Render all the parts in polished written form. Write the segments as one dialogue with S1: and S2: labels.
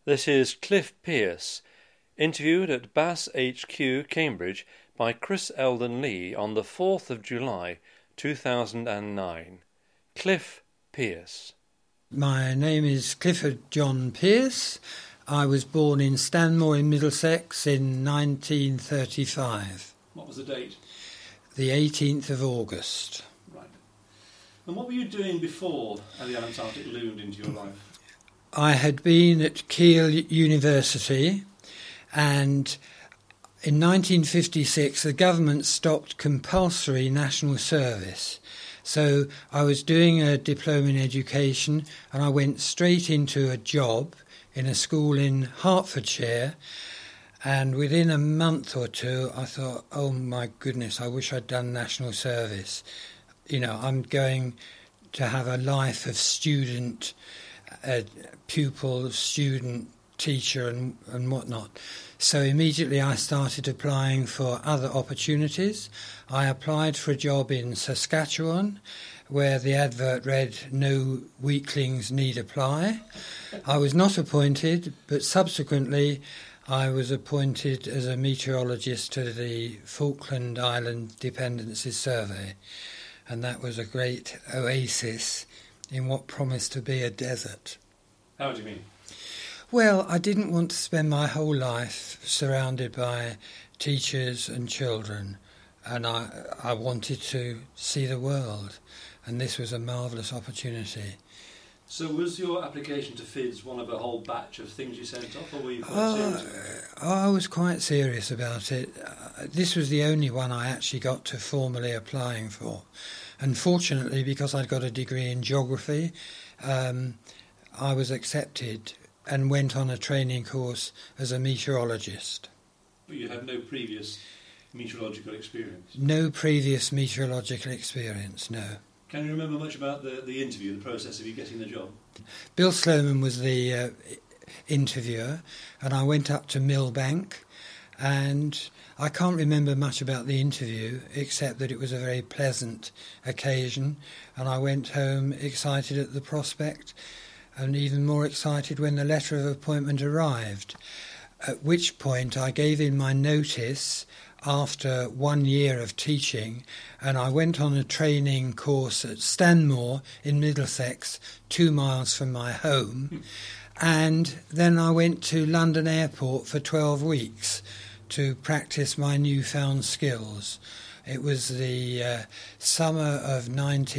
S1: This is Cliff Pierce, interviewed at BAS HQ, Cambridge, by Chris Eldon Lee on the 4th of July, 2009. Cliff Pierce.
S2: My name is Clifford John Pierce. I was born in Stanmore in Middlesex in 1935.
S3: What was the date?
S2: The 18th of August.
S3: Right. And what were you doing before the Antarctic loomed into your life?
S2: I had been at Keele University, and in 1956 the government stopped compulsory national service. So I was doing a diploma in education and I went straight into a job in a school in Hertfordshire, and within a month or two I thought, oh my goodness, I wish I'd done national service. You know, I'm going to have a life of student, pupil, student, teacher and whatnot. So immediately I started applying for other opportunities. I applied for a job in Saskatchewan where the advert read, "No weaklings need apply." I was not appointed, but subsequently I was appointed as a meteorologist to the Falkland Island Dependencies Survey, and that was a great oasis in what promised to be a desert.
S3: How do you mean?
S2: Well, I didn't want to spend my whole life surrounded by teachers and children, and I wanted to see the world, and this was a marvellous opportunity.
S3: So was your application to FIDS one of a whole batch of things you sent off, or were you quite serious about it?
S2: I was quite serious about it. This was the only one I actually got to formally applying for. Unfortunately, because I'd got a degree in geography, I was accepted and went on a training course as a meteorologist.
S3: But you had no previous meteorological experience?
S2: No previous meteorological experience, no.
S3: Can you remember much about the interview, the process of you getting the job?
S2: Bill Sloman was the interviewer, and I went up to Millbank, and I can't remember much about the interview except that it was a very pleasant occasion, and I went home excited at the prospect and even more excited when the letter of appointment arrived, at which point I gave in my notice after 1 year of teaching, and I went on a training course at Stanmore in Middlesex, 2 miles from my home, and then I went to London Airport for 12 weeks to practice my newfound skills. It was the summer of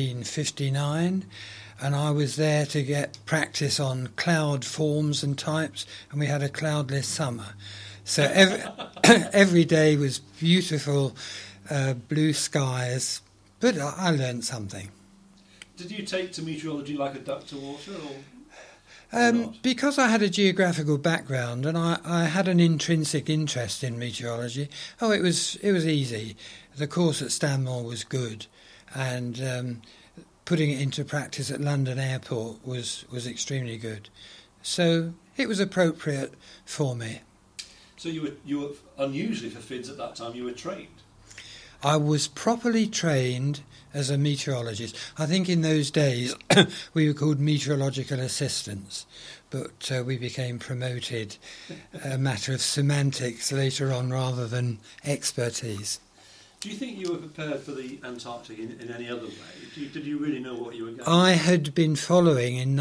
S2: 1959, and I was there to get practice on cloud forms and types, and we had a cloudless summer. So every day was beautiful blue skies, but I learned something.
S3: Did you take to meteorology like a duck to water, or not?
S2: Because I had a geographical background and I had an intrinsic interest in meteorology, it was easy. The course at Stanmore was good, and putting it into practice at London Airport was extremely good. So it was appropriate for me.
S3: So you were unusually for FIDS at that time, you were trained?
S2: I was properly trained as a meteorologist. I think in those days we were called meteorological assistants, but we became promoted, a matter of semantics later on rather than expertise.
S3: Do you think you were prepared for the Antarctic in any other way? Did you really know what you were going to
S2: I had been following in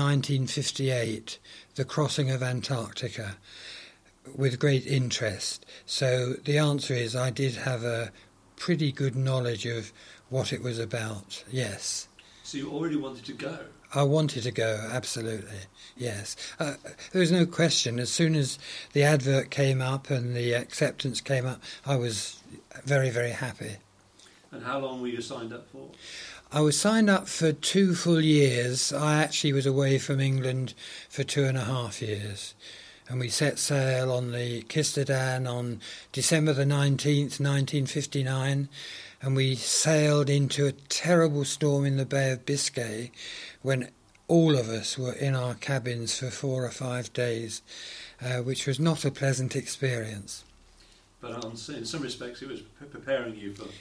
S2: 1958 the crossing of Antarctica with great interest. So the answer is I did have a pretty good knowledge of what it was about, yes.
S3: So you already wanted to go?
S2: I wanted to go, absolutely, yes. There was no question. As soon as the advert came up and the acceptance came up, I was very, very happy.
S3: And how long were you signed up for?
S2: I was signed up for 2 full years. I actually was away from England for 2.5 years. And we set sail on the Kistadan on December the 19th, 1959, and we sailed into a terrible storm in the Bay of Biscay when all of us were in our cabins for 4 or 5 days, which was not a pleasant experience.
S3: But in some respects it was preparing you for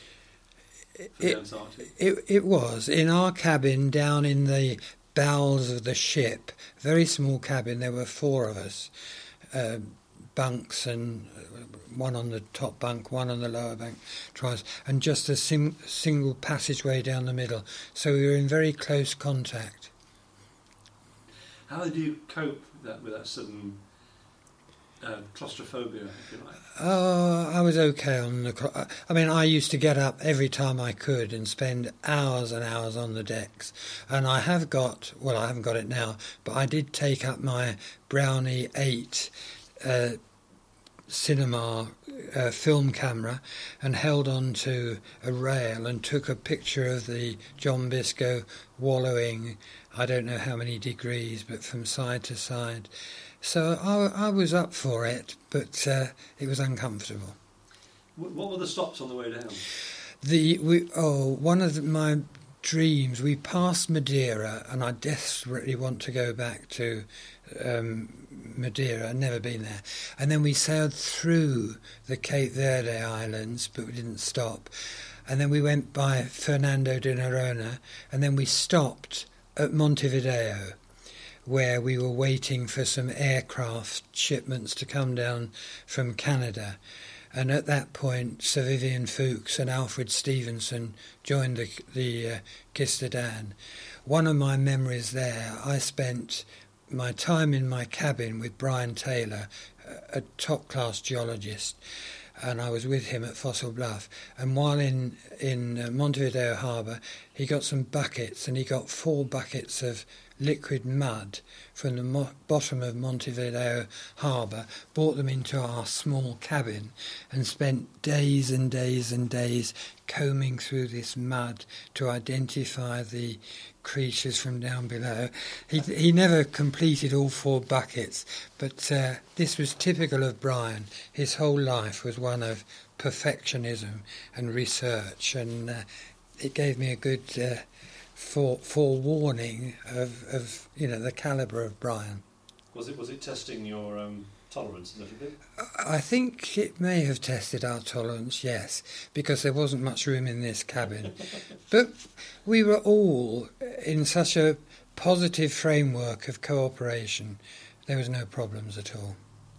S3: the Antarctic.
S2: It was. In our cabin down in the bowels of the ship, very small cabin, there were 4 of us, bunks, and one on the top bunk, one on the lower bunk, and just a single passageway down the middle. So we were in very close contact.
S3: How did you cope with that sudden claustrophobia, if you like?
S2: Oh, I was okay on the... I mean, I used to get up every time I could and spend hours and hours on the decks. And I have got... Well, I haven't got it now, but I did take up my Brownie 8 cinema film camera and held on to a rail and took a picture of the John Biscoe wallowing, I don't know how many degrees, but from side to side. So I was up for it, but it was uncomfortable.
S3: What were the stops on the way down?
S2: One of my dreams, we passed Madeira, and I desperately want to go back to Madeira. I've never been there. And then we sailed through the Cape Verde Islands, but we didn't stop. And then we went by Fernando de Noronha, and then we stopped at Montevideo, where we were waiting for some aircraft shipments to come down from Canada. And at that point, Sir Vivian Fuchs and Alfred Stevenson joined the Kista Dan. One of my memories there, I spent my time in my cabin with Brian Taylor, a top-class geologist, and I was with him at Fossil Bluff. And while in Montevideo Harbour, he got some buckets, and he got 4 buckets of liquid mud from the bottom of Montevideo Harbour, brought them into our small cabin, and spent days and days and days combing through this mud to identify the creatures from down below. He never completed all 4 buckets, but this was typical of Brian. His whole life was one of perfectionism and research, and it gave me a good forewarning of the calibre of Brian.
S3: Was it testing your tolerance a little bit?
S2: I think it may have tested our tolerance, yes, because there wasn't much room in this cabin. But we were all in such a positive framework of cooperation. There was no problems at all.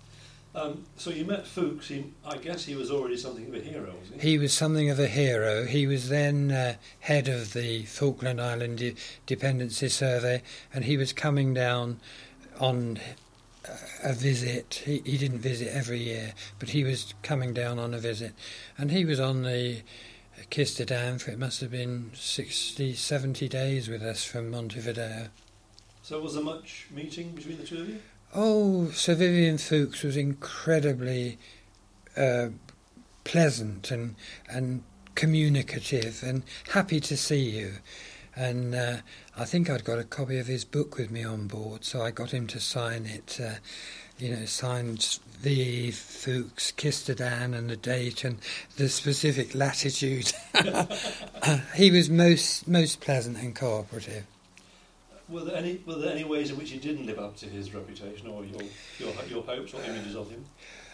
S3: So you met Fuchs. I guess he was already something of a hero, wasn't he?
S2: He was something of a hero. He was then head of the Falkland Island Dependency Survey, and he was coming down on a visit. He didn't visit every year, but he was coming down on a visit. And he was on the Kista Dan for, it must have been 60, 70 days with us from Montevideo.
S3: So was there much meeting between the two of you?
S2: Oh, Sir Vivian Fuchs was incredibly pleasant and communicative and happy to see you. And I think I'd got a copy of his book with me on board, so I got him to sign it, signed V. Fuchs, Kista Dan, and the date and the specific latitude. He was most pleasant and cooperative.
S3: Were there any ways in which he didn't live up to his reputation, or your hopes or images of him?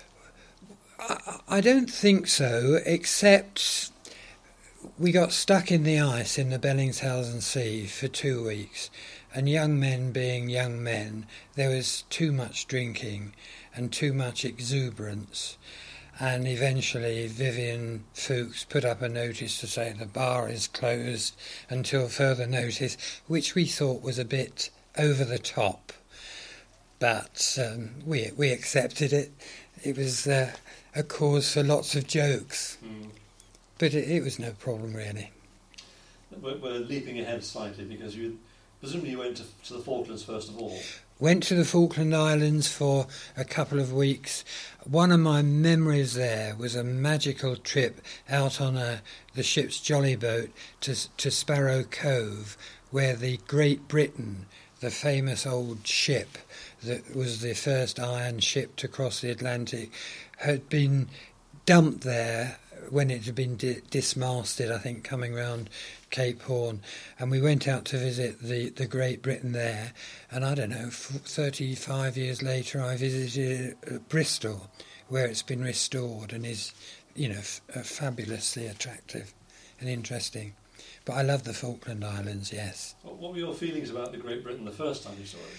S2: I don't think so, except we got stuck in the ice in the Bellingshausen Sea for 2 weeks, and young men being young men, there was too much drinking and too much exuberance. And eventually Vivian Fuchs put up a notice to say the bar is closed until further notice, which we thought was a bit over the top. But we accepted it. It was a cause for lots of jokes. But it was no problem, really.
S3: We're leaping ahead slightly, because presumably you went to the Falklands first of all.
S2: Went to the Falkland Islands for a couple of weeks. One of my memories there was a magical trip out on the ship's jolly boat to Sparrow Cove, where the Great Britain, the famous old ship that was the first iron ship to cross the Atlantic, had been dumped there when it had been dismasted, I think, coming round Cape Horn. And we went out to visit the Great Britain there, and I don't know, 35 years later I visited Bristol, where it's been restored and is, fabulously attractive and interesting. But I love the Falkland Islands, yes.
S3: What were your feelings about the Great Britain the first time you saw it?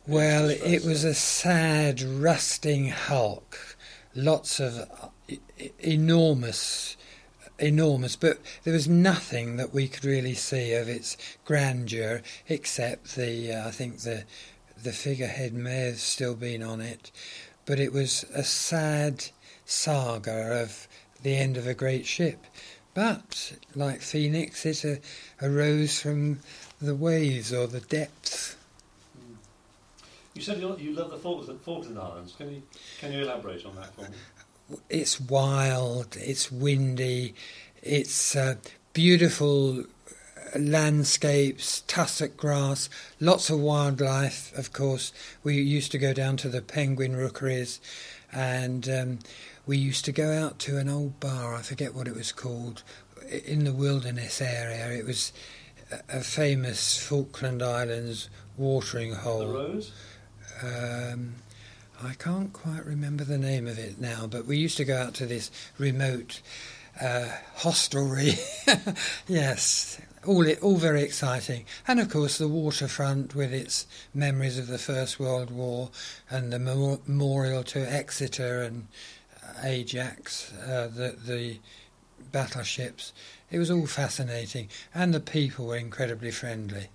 S2: Well, it was a sad, rusting hulk. Lots of enormous, but there was nothing that we could really see of its grandeur except I think the figurehead may have still been on it. But it was a sad saga of the end of a great ship. But, like Phoenix, it arose from the waves or the depths.
S3: You said you love the Falkland Islands. Can you elaborate on that for me?
S2: It's wild, it's windy, it's beautiful landscapes, tussock grass, lots of wildlife, of course. We used to go down to the penguin rookeries, and we used to go out to an old bar, I forget what it was called, in the wilderness area. It was a famous Falkland Islands watering hole.
S3: The Rose?
S2: I can't quite remember the name of it now, but we used to go out to this remote hostelry. Yes, all very exciting. And of course the waterfront with its memories of the First World War and the memorial to Exeter and Ajax, the battleships. It was all fascinating, and the people were incredibly friendly.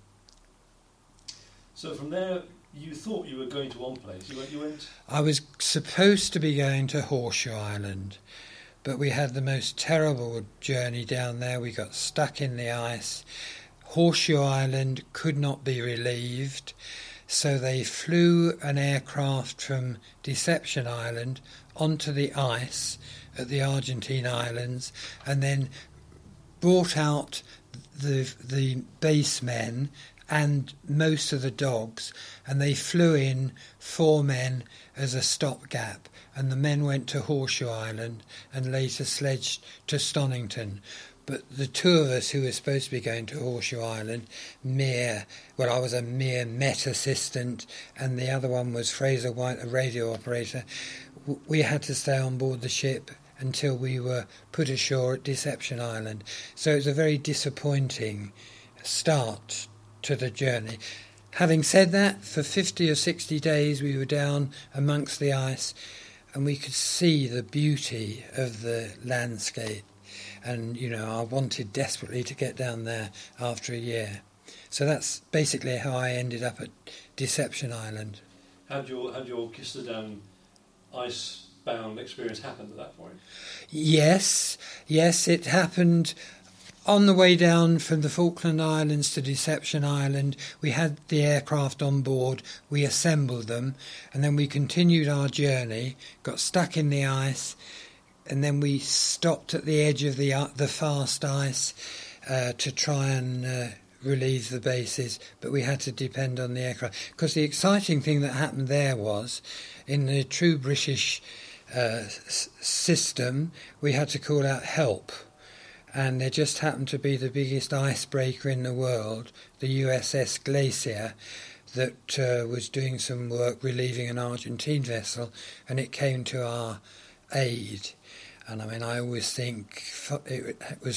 S3: So from there, you thought you were going to one place. You went.
S2: I was supposed to be going to Horseshoe Island, but we had the most terrible journey down there. We got stuck in the ice. Horseshoe Island could not be relieved, so they flew an aircraft from Deception Island onto the ice at the Argentine Islands, and then brought out the base men and most of the dogs, and they flew in 4 men as a stopgap, and the men went to Horseshoe Island and later sledged to Stonington. But the 2 of us who were supposed to be going to Horseshoe Island, I was a mere Met assistant, and the other one was Fraser White, a radio operator. We had to stay on board the ship until we were put ashore at Deception Island. So it was a very disappointing start to the journey. Having said that, for 50 or 60 days we were down amongst the ice, and we could see the beauty of the landscape. And, I wanted desperately to get down there after a year. So that's basically how I ended up at Deception Island.
S3: Had your Kisterdam ice-bound experience happened at that point?
S2: Yes, it happened on the way down from the Falkland Islands to Deception Island. We had the aircraft on board, we assembled them, and then we continued our journey, got stuck in the ice, and then we stopped at the edge of the fast ice to try and relieve the bases, but we had to depend on the aircraft. Because the exciting thing that happened there was, in the true British system, we had to call out help. And there just happened to be the biggest icebreaker in the world, the USS Glacier, that was doing some work relieving an Argentine vessel, and it came to our aid. And I always think it was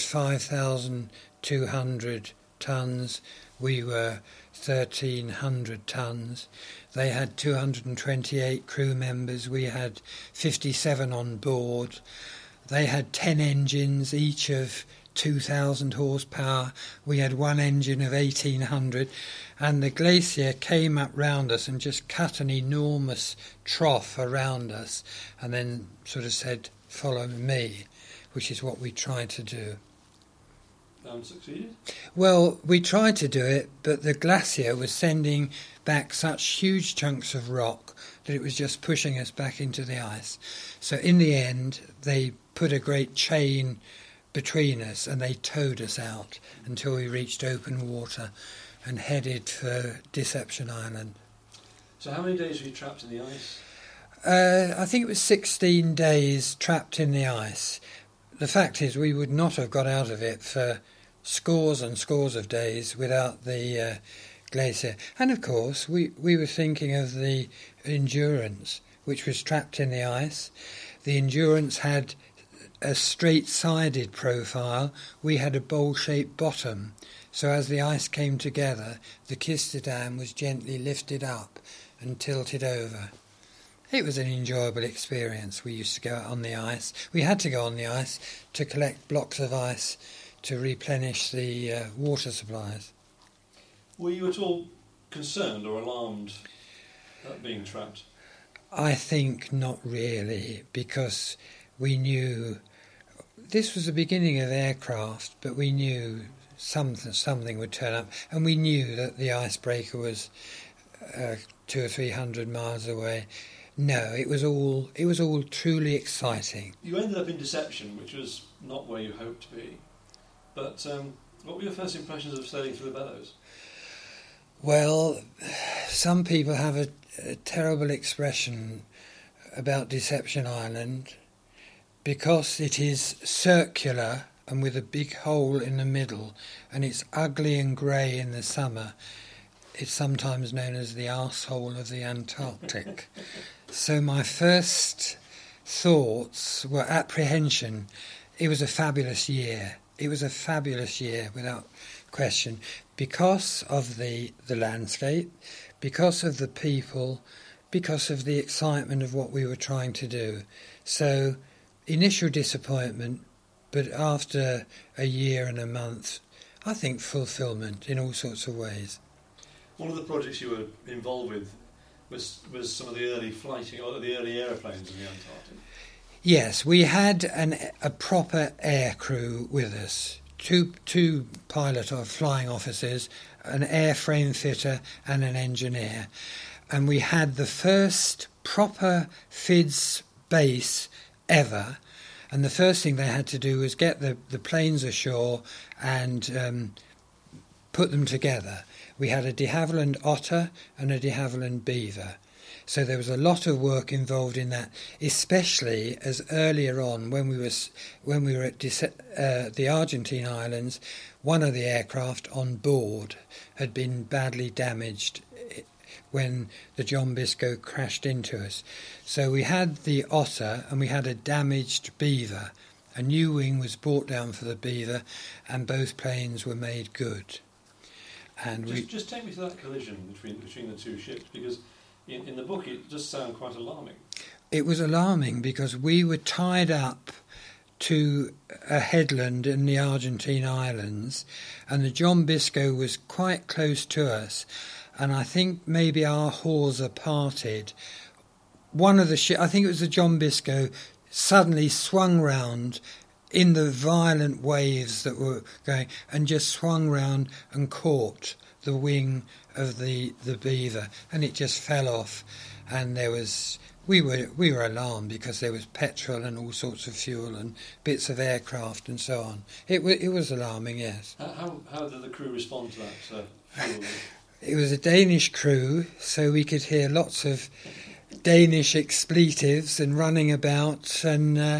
S2: 5,200 tonnes, we were 1,300 tonnes. They had 228 crew members, we had 57 on board. They had 10 engines, each of 2,000 horsepower. We had one engine of 1,800, and the Glacier came up round us and just cut an enormous trough around us, and then sort of said, "Follow me," which is what we tried to do.
S3: Succeeded?
S2: Well, we tried to do it, but the Glacier was sending back such huge chunks of rock that it was just pushing us back into the ice. So in the end, they put a great chain between us and they towed us out until we reached open water and headed for Deception Island.
S3: So how many days were you trapped in the ice?
S2: I think it was 16 days trapped in the ice. The fact is, we would not have got out of it for scores and scores of days without the Glacier. And of course, we were thinking of the Endurance, which was trapped in the ice. The Endurance had a straight-sided profile. We had a bowl-shaped bottom. So as the ice came together, the Kisterdam was gently lifted up and tilted over. It was an enjoyable experience. We used to go out on the ice. We had to go on the ice to collect blocks of ice to replenish the water supplies.
S3: Were you at all concerned or alarmed at being trapped?
S2: I think not really, because we knew this was the beginning of aircraft, but we knew something would turn up, and we knew that the icebreaker was 200 or 300 miles away. No, it was all truly exciting.
S3: You ended up in Deception, which was not where you hoped to be. But what were your first impressions of sailing through the Bellows?
S2: Well, some people have a terrible expression about Deception Island because it is circular and with a big hole in the middle, and it's ugly and grey in the summer. It's sometimes known as the arsehole of the Antarctic. So my first thoughts were apprehension. It was a fabulous year. It was a fabulous year, without question, because of the landscape, because of the people, because of the excitement of what we were trying to do. So initial disappointment, but after a year and a month, I think fulfilment in all sorts of ways. One
S3: of the projects you were involved with was some of the early flighting, or the early aeroplanes in the Antarctic.
S2: Yes, we had a proper air crew with us. Two pilot or flying officers, an airframe fitter and an engineer. And we had the first proper FIDS base ever. And the first thing they had to do was get the planes ashore and put them together. We had a de Havilland Otter and a de Havilland Beaver. So there was a lot of work involved in that, especially as earlier on when we were at the Argentine Islands, one of the aircraft on board had been badly damaged when the John Biscoe crashed into us. So we had the Otter and we had a damaged Beaver. A new wing was brought down for the Beaver and both planes were made good. And
S3: just take me to that collision between the two ships, because in the book it does sound quite alarming.
S2: It was alarming because we were tied up to a headland in the Argentine Islands and the John Biscoe was quite close to us, and I think maybe our hawser parted. One of the ships, I think it was the John Biscoe, suddenly swung round in the violent waves that were going, and just swung round and caught the wing of the Beaver, and it just fell off. And we were alarmed because there was petrol and all sorts of fuel and bits of aircraft and so on. It was alarming, yes.
S3: How did the crew respond to that fuel?
S2: It was a Danish crew, so we could hear lots of Danish expletives and running about, and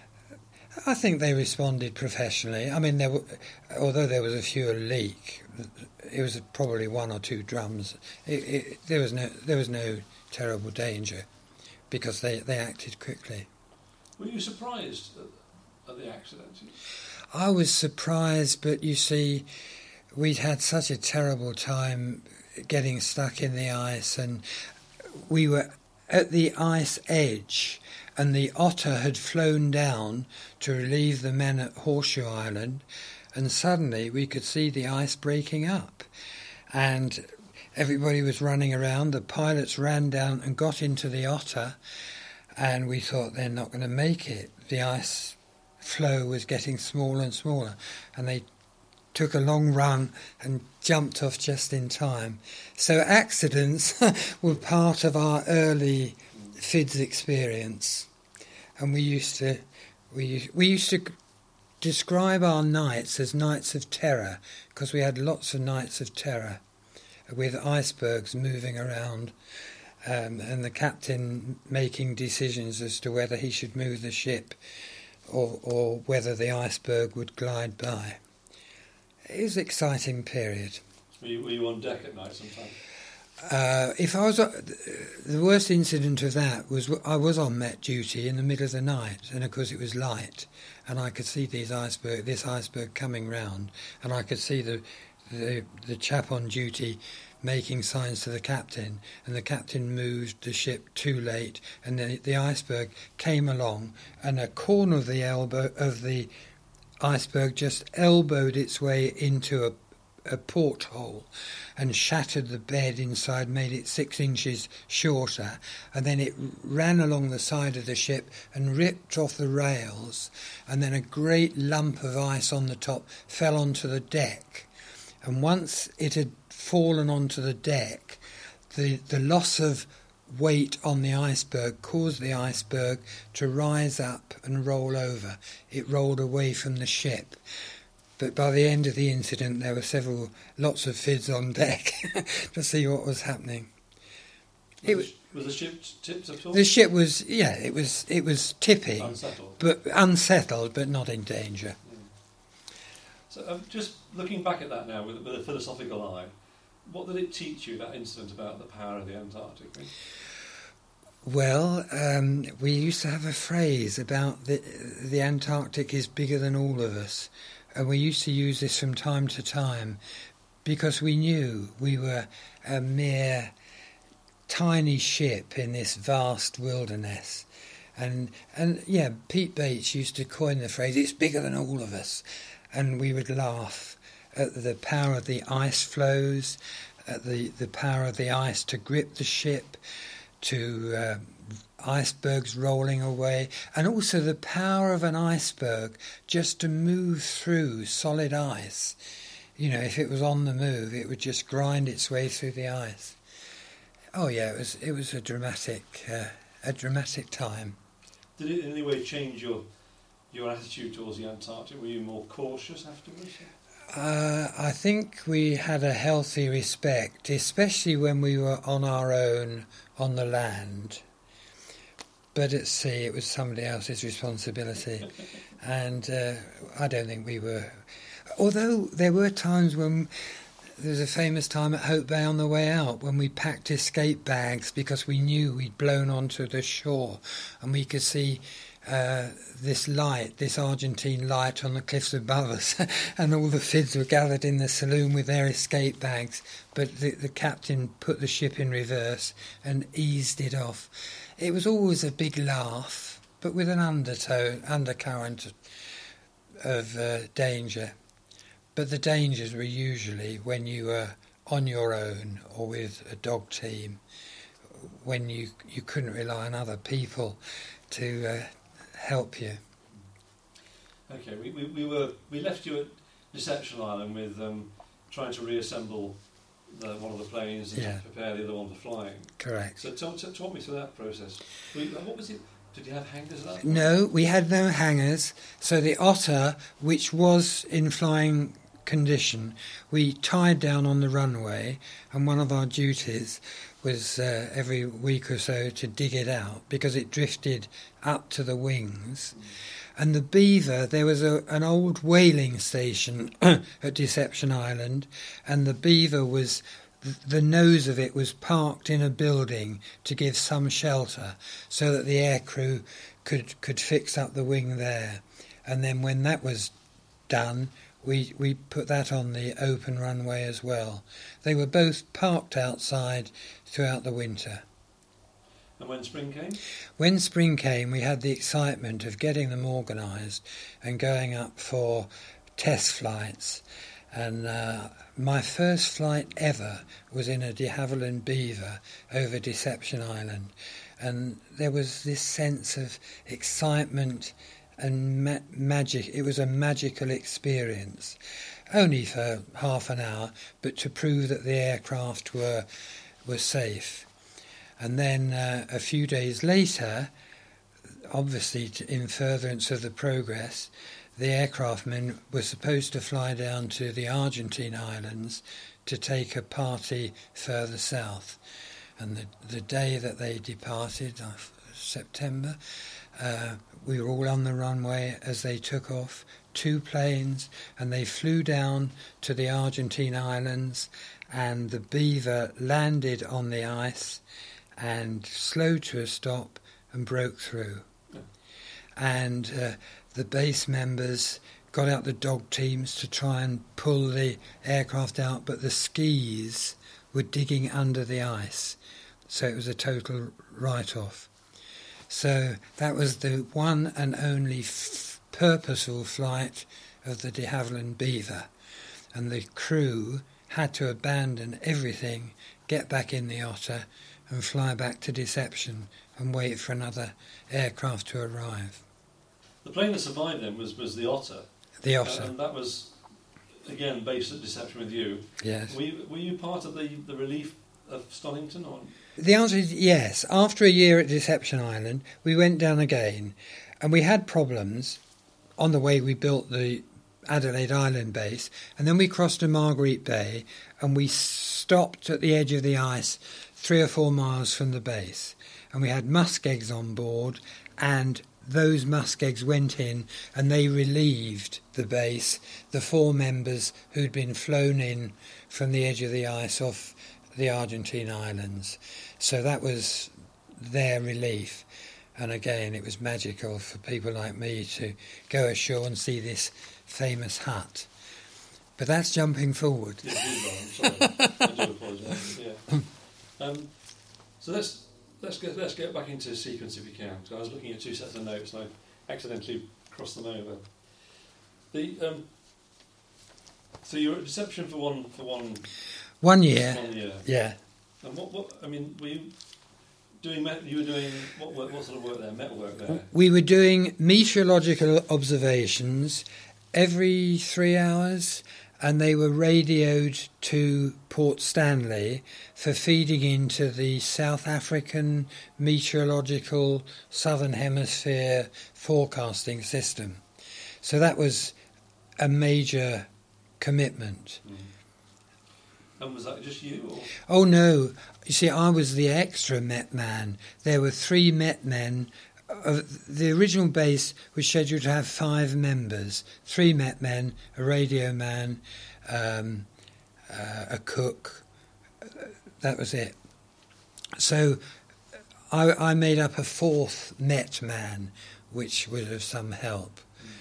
S2: I think they responded professionally. I mean, although there was a fuel leak, it was probably one or two drums. There was no terrible danger because they acted quickly.
S3: Were you surprised at the accident?
S2: I was surprised, but you see, we'd had such a terrible time getting stuck in the ice, and we were at the ice edge, and the Otter had flown down to relieve the men at Horseshoe Island, and suddenly we could see the ice breaking up, and everybody was running around. The pilots ran down and got into the Otter, and we thought they're not going to make it. The ice flow was getting smaller and smaller, and they took a long run and jumped off just in time. So accidents were part of our early FIDS experience, and we used to describe our nights as nights of terror, because we had lots of nights of terror with icebergs moving around, and the captain making decisions as to whether he should move the ship or whether the iceberg would glide by. It was an exciting period.
S3: Were you on deck at night sometimes?
S2: If I was, the worst incident of that was I was on Met duty in the middle of the night, and of course it was light, and I could see this iceberg coming round, and I could see the chap on duty making signs to the captain, and the captain moved the ship too late, and the iceberg came along, and a corner of the iceberg just elbowed its way into a porthole and shattered the bed inside, made it 6 inches shorter, and then it ran along the side of the ship and ripped off the rails, and then a great lump of ice on the top fell onto the deck. And once it had fallen onto the deck, the loss of weight on the iceberg caused the iceberg to rise up and roll over. It rolled away from the ship. But by the end of the incident, there were lots of FIDs on deck to see what was happening.
S3: Was the ship tipped at all?
S2: The ship was, it was tipping, unsettled, but not in danger.
S3: So just looking back at that now with a philosophical eye, what did it teach you, that incident, about the power of the Antarctic?
S2: Well, we used to have a phrase about the Antarctic is bigger than all of us. And we used to use this from time to time because we knew we were a mere tiny ship in this vast wilderness. And Pete Bates used to coin the phrase, it's bigger than all of us. And we would laugh at the power of the ice flows, at the power of the ice to grip the ship, to icebergs rolling away, and also the power of an iceberg just to move through solid ice. You know, if it was on the move, it would just grind its way through the ice. Oh yeah, it was a dramatic time.
S3: Did it in any way change your attitude towards the Antarctic? Were you more cautious afterwards?
S2: I think we had a healthy respect, especially when we were on our own on the land. But at sea, it was somebody else's responsibility. And I don't think we were... Although there were times when... There was a famous time at Hope Bay on the way out when we packed escape bags because we knew we'd blown onto the shore and we could see this Argentine light on the cliffs above us, and all the FIDs were gathered in the saloon with their escape bags, but the captain put the ship in reverse and eased it off. It was always a big laugh, but with an undercurrent of danger. But the dangers were usually when you were on your own or with a dog team, when you couldn't rely on other people to help you.
S3: Okay, we left you at Deception Island with trying to reassemble one of the planes and to prepare the other one for flying.
S2: Correct.
S3: So talk me through that process. What was it? Did you have hangars at that point?
S2: No, we had no hangars. So the Otter, which was in flying condition, we tied down on the runway, and one of our duties was every week or so to dig it out because it drifted up to the wings. And the Beaver, there was an old whaling station at Deception Island, and the Beaver was, the nose of it was parked in a building to give some shelter so that the aircrew could fix up the wing there. And then when that was done, we put that on the open runway as well. They were both parked outside throughout the winter.
S3: And when spring came?
S2: When spring came, we had the excitement of getting them organised and going up for test flights. And my first flight ever was in a de Havilland Beaver over Deception Island. And there was this sense of excitement and magic. It was a magical experience, only for half an hour, but to prove that the aircraft were safe. And then a few days later, obviously in furtherance of the progress, the aircraftmen were supposed to fly down to the Argentine islands to take a party further south. And the day that they departed, September, we were all on the runway as they took off, 2 planes, and they flew down to the Argentine islands, and the Beaver landed on the ice and slowed to a stop and broke through. Yeah. And the base members got out the dog teams to try and pull the aircraft out, but the skis were digging under the ice. So it was a total write-off. So that was the one and only purposeful flight of the de Havilland Beaver. And the crew had to abandon everything, get back in the Otter and fly back to Deception and wait for another aircraft to arrive.
S3: The plane that survived then was the Otter.
S2: The Otter.
S3: And that was, again, based at Deception with you.
S2: Yes.
S3: Were you part of the relief of Stonington? Or?
S2: The answer is yes. After a year at Deception Island, we went down again, and we had problems. On the way, we built the Adelaide Island base, and then we crossed to Marguerite Bay, and we stopped at the edge of the ice 3 or 4 miles from the base. And we had muskegs on board, and those muskegs went in and they relieved the base, the 4 members who'd been flown in from the edge of the ice off the Argentine islands. So that was their relief. And again, it was magical for people like me to go ashore and see this famous hut. But that's jumping forward.
S3: Yeah, I'm sorry. I do apologise. Yeah. So let's get back into sequence if you can. So I was looking at 2 sets of notes and I accidentally crossed them over. So you were at Deception for one
S2: 1 year.
S3: 1 year.
S2: Yeah.
S3: And what I mean, were you doing? You were doing what sort of work there? Metal work there.
S2: We were doing meteorological observations every 3 hours, and they were radioed to Port Stanley for feeding into the South African meteorological Southern Hemisphere forecasting system. So that was a major commitment.
S3: Mm. And was that just you? Or?
S2: Oh no, you see, I was the extra Met man. There were 3 Met men. The original base was scheduled to have 5 members, 3 Met men, a radio man, a cook. That was it. So I made up a 4th Met man, which was of some help.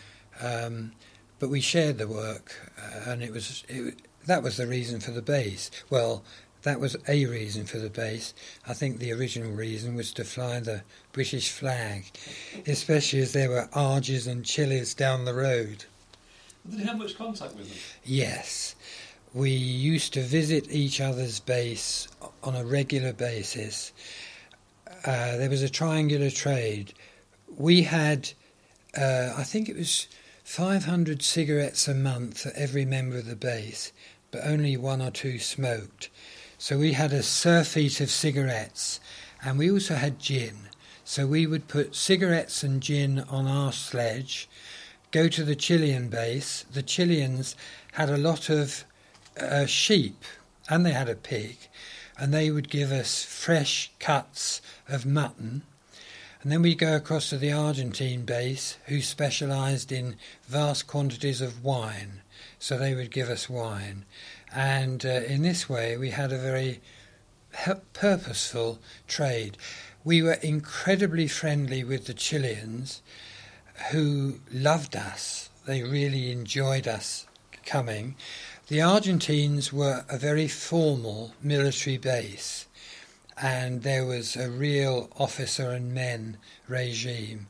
S2: But we shared the work, and that was the reason for the base. Well, that was a reason for the base. I think the original reason was to fly the British flag, especially as there were Arges and Chilis down the road.
S3: Did you have much contact with them?
S2: Yes. We used to visit each other's base on a regular basis. There was a triangular trade. We had, I think it was 500 cigarettes a month for every member of the base, but only 1 or 2 smoked. So we had a surfeit of cigarettes, and we also had gin. So we would put cigarettes and gin on our sledge, go to the Chilean base. The Chileans had a lot of sheep, and they had a pig, and they would give us fresh cuts of mutton. And then we'd go across to the Argentine base, who specialised in vast quantities of wine. So they would give us wine. And in this way, we had a very purposeful trade. We were incredibly friendly with the Chileans, who loved us. They really enjoyed us coming. The Argentines were a very formal military base, and there was a real officer and men regime.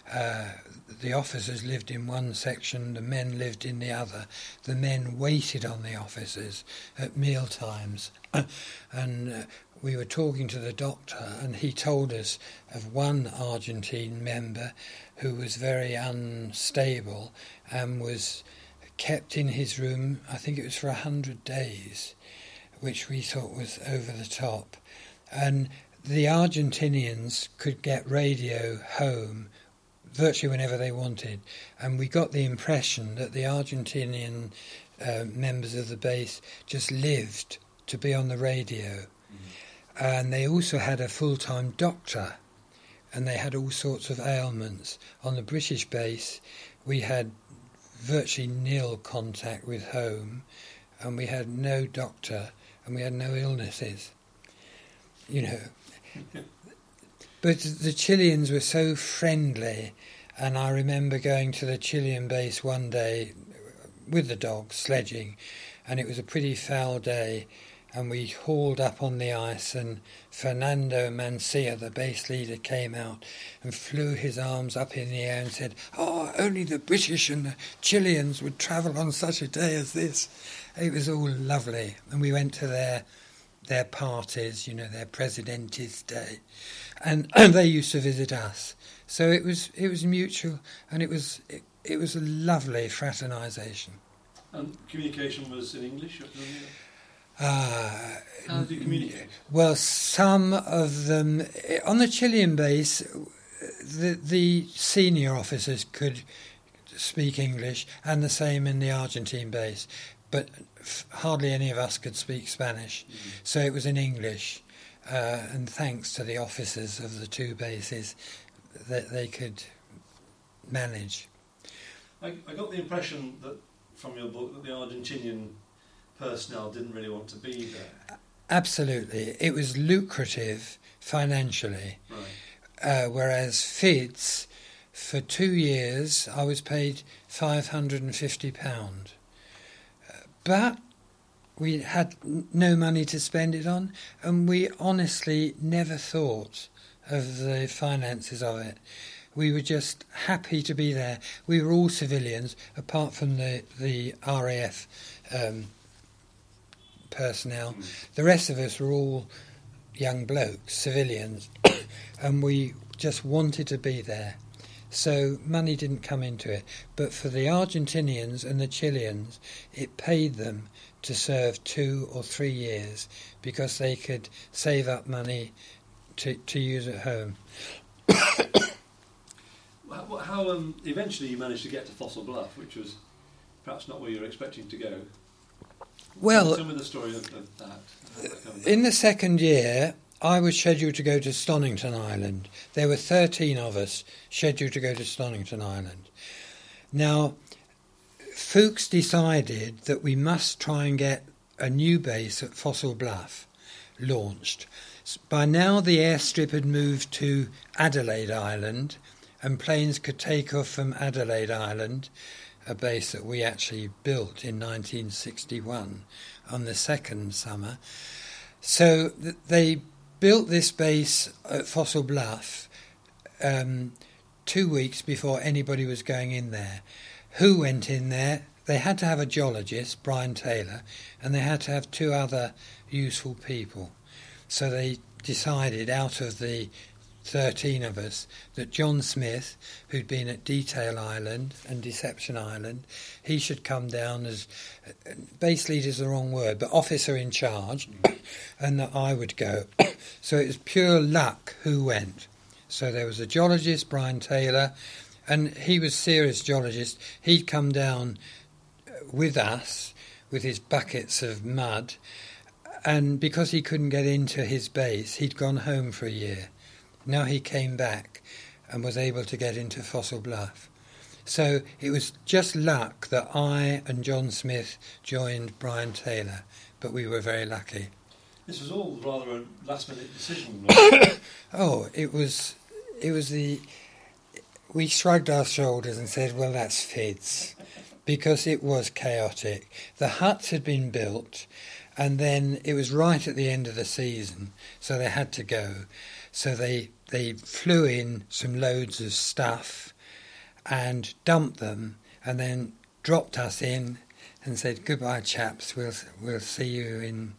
S2: The officers lived in one section, the men lived in the other. The men waited on the officers at meal times. And we were talking to the doctor, and he told us of one Argentine member who was very unstable and was kept in his room, I think it was for 100 days, which we thought was over the top. And the Argentinians could get radio home virtually whenever they wanted, and we got the impression that the Argentinian members of the base just lived to be on the radio. And they also had a full-time doctor, and they had all sorts of ailments. On the British base, we had virtually nil contact with home, and we had no doctor, and we had no illnesses, you know. But the Chileans were so friendly, and I remember going to the Chilean base one day with the dog, sledging, and it was a pretty foul day, and we hauled up on the ice, and Fernando Mancia, the base leader, came out and flew his arms up in the air and said, "Oh, only the British and the Chileans would travel on such a day as this." It was all lovely, and we went to their parties, their Presidentes Day, and they used to visit us. So it was mutual, and it was a lovely fraternisation.
S3: And communication was in English?
S2: How
S3: did you communicate?
S2: Well, some of them on the Chilean base, the senior officers could speak English, and the same in the Argentine base, but hardly any of us could speak Spanish. So it was in English, and thanks to the officers of the two bases, that they could manage.
S3: I got the impression that from your book that the Argentinian personnel didn't really want to be there.
S2: Absolutely. It was lucrative financially.
S3: Right.
S2: Whereas FIDS, for 2 years, I was paid £550. But we had no money to spend it on, and we honestly never thought of the finances of it. We were just happy to be there. We were all civilians, apart from the RAF personnel. The rest of us were all young blokes, civilians, and we just wanted to be there. So money didn't come into it. But for the Argentinians and the Chileans, it paid them to serve 2 or 3 years because they could save up money to use at home.
S3: How eventually you managed to get to Fossil Bluff, which was perhaps not where you were expecting to go.
S2: Well,
S3: tell me the story of that.
S2: In the second year, I was scheduled to go to Stonington Island. There were 13 of us scheduled to go to Stonington Island. Now, Fuchs decided that we must try and get a new base at Fossil Bluff launched. By now, the airstrip had moved to Adelaide Island, and planes could take off from Adelaide Island, a base that we actually built in 1961 on the second summer. So they built this base at Fossil Bluff 2 weeks before anybody was going in there. Who went in there? They had to have a geologist, Brian Taylor, and they had to have 2 other useful people. So they decided, out of the 13 of us, that John Smith, who'd been at Detail Island and Deception Island, he should come down as, base leader is the wrong word, but officer in charge, and that I would go. So it was pure luck who went. So there was a geologist, Brian Taylor, and he was a serious geologist. He'd come down with us with his buckets of mud, and because he couldn't get into his base, he'd gone home for a year. Now he came back and was able to get into Fossil Bluff. So it was just luck that I and John Smith joined Brian Taylor, but we were very lucky.
S3: This was all rather a last-minute decision.
S2: Oh, it was we shrugged our shoulders and said, well, that's FIDS, because it was chaotic. The huts had been built, and then it was right at the end of the season, so they had to go. So they flew in some loads of stuff and dumped them, and then dropped us in and said, goodbye, chaps, we'll see you in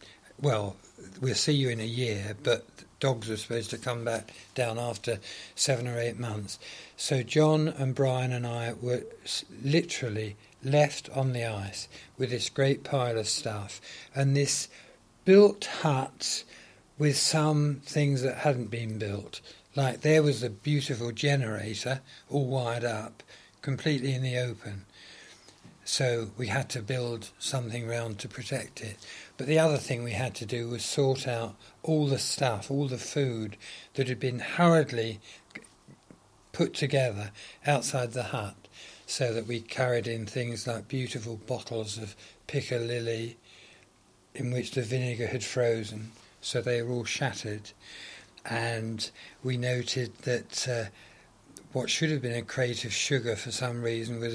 S2: a year, but dogs were supposed to come back down after 7 or 8 months. So John and Brian and I were literally left on the ice with this great pile of stuff and this built hut with some things that hadn't been built. Like there was a beautiful generator all wired up, completely in the open. So we had to build something round to protect it. But the other thing we had to do was sort out all the stuff, all the food that had been hurriedly put together outside the hut, so that we carried in things like beautiful bottles of piccalilli in which the vinegar had frozen, so they were all shattered. And we noted that what should have been a crate of sugar for some reason was a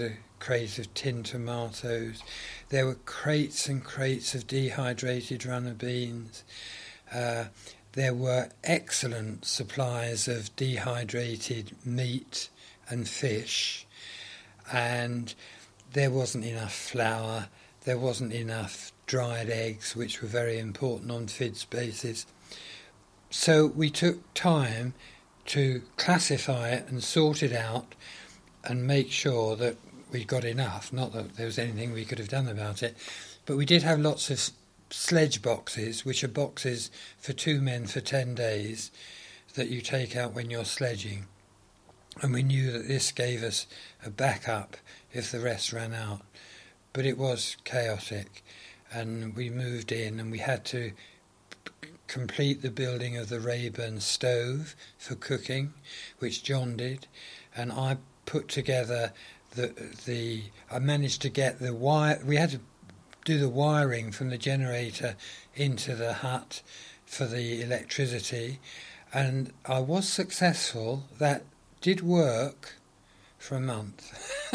S2: crate of tinned tomatoes. There were crates and crates of dehydrated runner beans. There were excellent supplies of dehydrated meat and fish, and there wasn't enough flour, there wasn't enough dried eggs, which were very important on FIDS bases. So we took time to classify it and sort it out and make sure that we got enough. Not that there was anything we could have done about it, but we did have lots of sledge boxes, which are boxes for 2 men for 10 days that you take out when you're sledging. And we knew that this gave us a backup if the rest ran out. But it was chaotic, and we moved in and we had to complete the building of the Rayburn stove for cooking, which John did, and I put together I managed to get the wire. We had to do the wiring from the generator into the hut for the electricity, and I was successful. That did work for a month.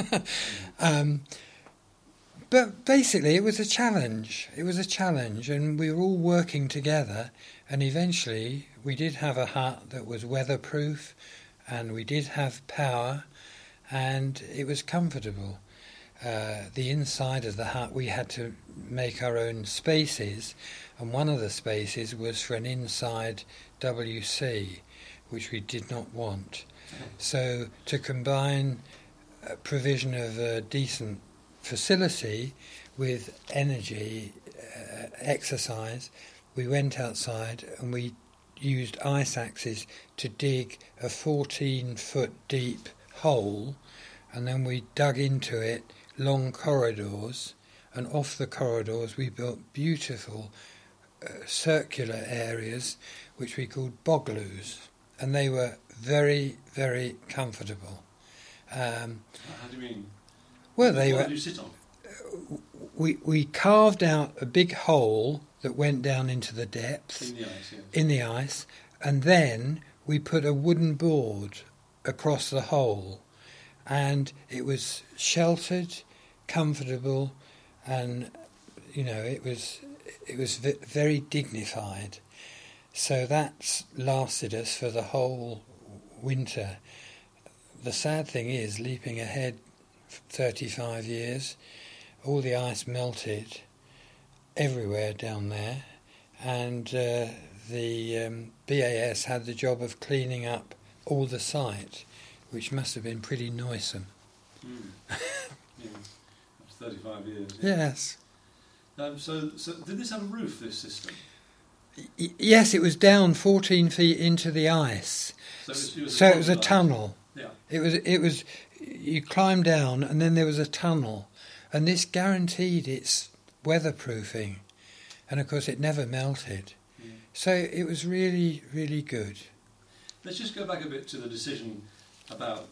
S2: But basically it was a challenge. It was a challenge, and we were all working together, and eventually we did have a hut that was weatherproof, and we did have power, and it was comfortable. The inside of the hut, we had to make our own spaces, and one of the spaces was for an inside WC, which we did not want. So to combine provision of a decent facility with energy, exercise, we went outside and we used ice axes to dig a 14-foot deep hole, and then we dug into it long corridors, and off the corridors we built beautiful circular areas which we called bogloos, and they were very, very comfortable.
S3: How do you mean?
S2: Well,
S3: what did you sit on?
S2: We carved out a big hole that went down into the depths
S3: In the ice, yes.
S2: in the ice, and then we put a wooden board across the hole, and it was sheltered, comfortable, and it was very dignified. So that's lasted us for the whole winter. The sad thing is, leaping ahead 35 years, all the ice melted everywhere down there, and the BAS had the job of cleaning up all the site, which must have been pretty noisome.
S3: Yeah, that's 35 years.
S2: Yes.
S3: So did this have a roof, this system?
S2: Yes, it was down 14 feet into the ice. So it was a tunnel.
S3: Yeah.
S2: It was. You climbed down, and then there was a tunnel, and this guaranteed its weatherproofing, and of course it never melted. Yeah. So it was really, really good.
S3: Let's just go back a bit to the decision about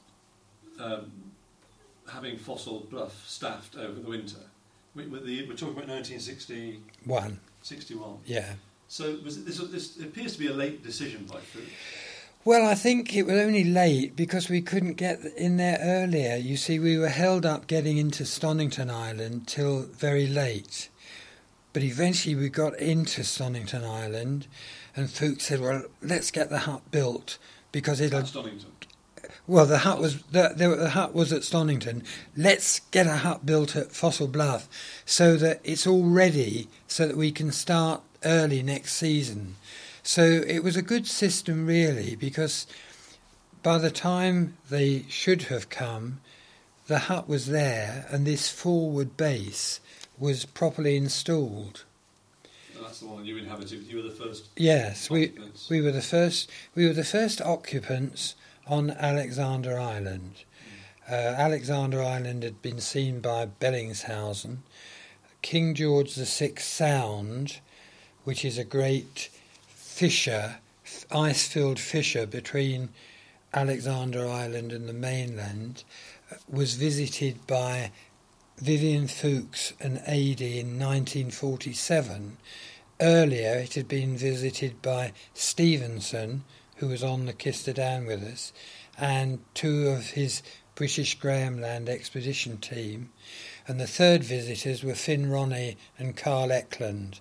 S3: having Fossil Bluff staffed over the winter. We're talking about 1961. 61.
S2: Yeah.
S3: So this appears to be a late decision by Fuchs.
S2: Well, I think it was only late because we couldn't get in there earlier. You see, we were held up getting into Stonington Island till very late. But eventually we got into Stonington Island, and Fuchs said, well, let's get the hut built because it'll...
S3: At Stonington?
S2: Well, the hut was at Stonington. Let's get a hut built at Fossil Bluff so that it's all ready so that we can start early next season. So it was a good system, really, because by the time they should have come, the hut was there and this forward base was properly installed.
S3: And that's the one you inhabited. You were the first.
S2: Yes,
S3: occupants.
S2: we were the first. We were the first occupants on Alexander Island. Alexander Island had been seen by Bellingshausen. King George VI Sound, which is a great fissure, ice-filled fissure between Alexander Island and the mainland, was visited by Vivian Fuchs and Adie in 1947. Earlier it had been visited by Stevenson, who was on the Kister Down with us, and two of his British Graham Land expedition team, and the third visitors were Finn Ronnie and Carl Eklund,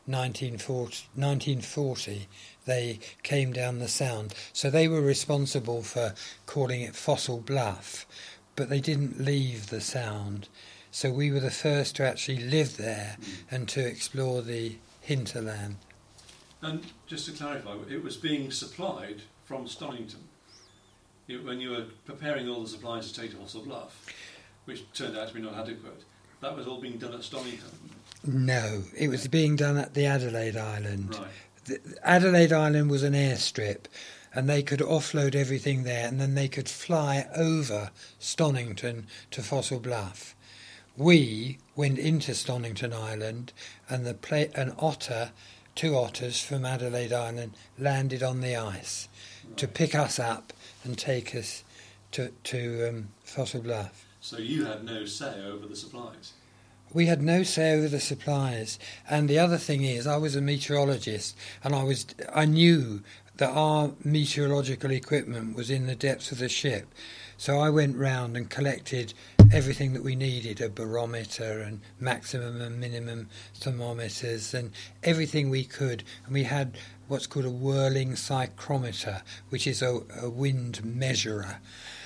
S2: 1940. They came down the Sound. So they were responsible for calling it Fossil Bluff, but they didn't leave the Sound. So we were the first to actually live there and to explore the hinterland.
S3: And just to clarify, it was being supplied from Stonington. When you were preparing all the supplies to take to Fossil Bluff, which turned out to be not adequate, that was all being done at Stonington?
S2: No, it was being done at the Adelaide Island.
S3: Right.
S2: The Adelaide Island was an airstrip, and they could offload everything there, and then they could fly over Stonington to Fossil Bluff. We went into Stonington Island, and an otter, 2 otters from Adelaide Island, landed on the ice to pick us up and take us to Fossil Bluff.
S3: So you had no say over the supplies?
S2: We had no say over the supplies. And the other thing is, I was a meteorologist, and I knew that our meteorological equipment was in the depths of the ship. So I went round and collected everything that we needed, a barometer and maximum and minimum thermometers and everything we could. And we had what's called a whirling psychrometer, which is a wind measurer.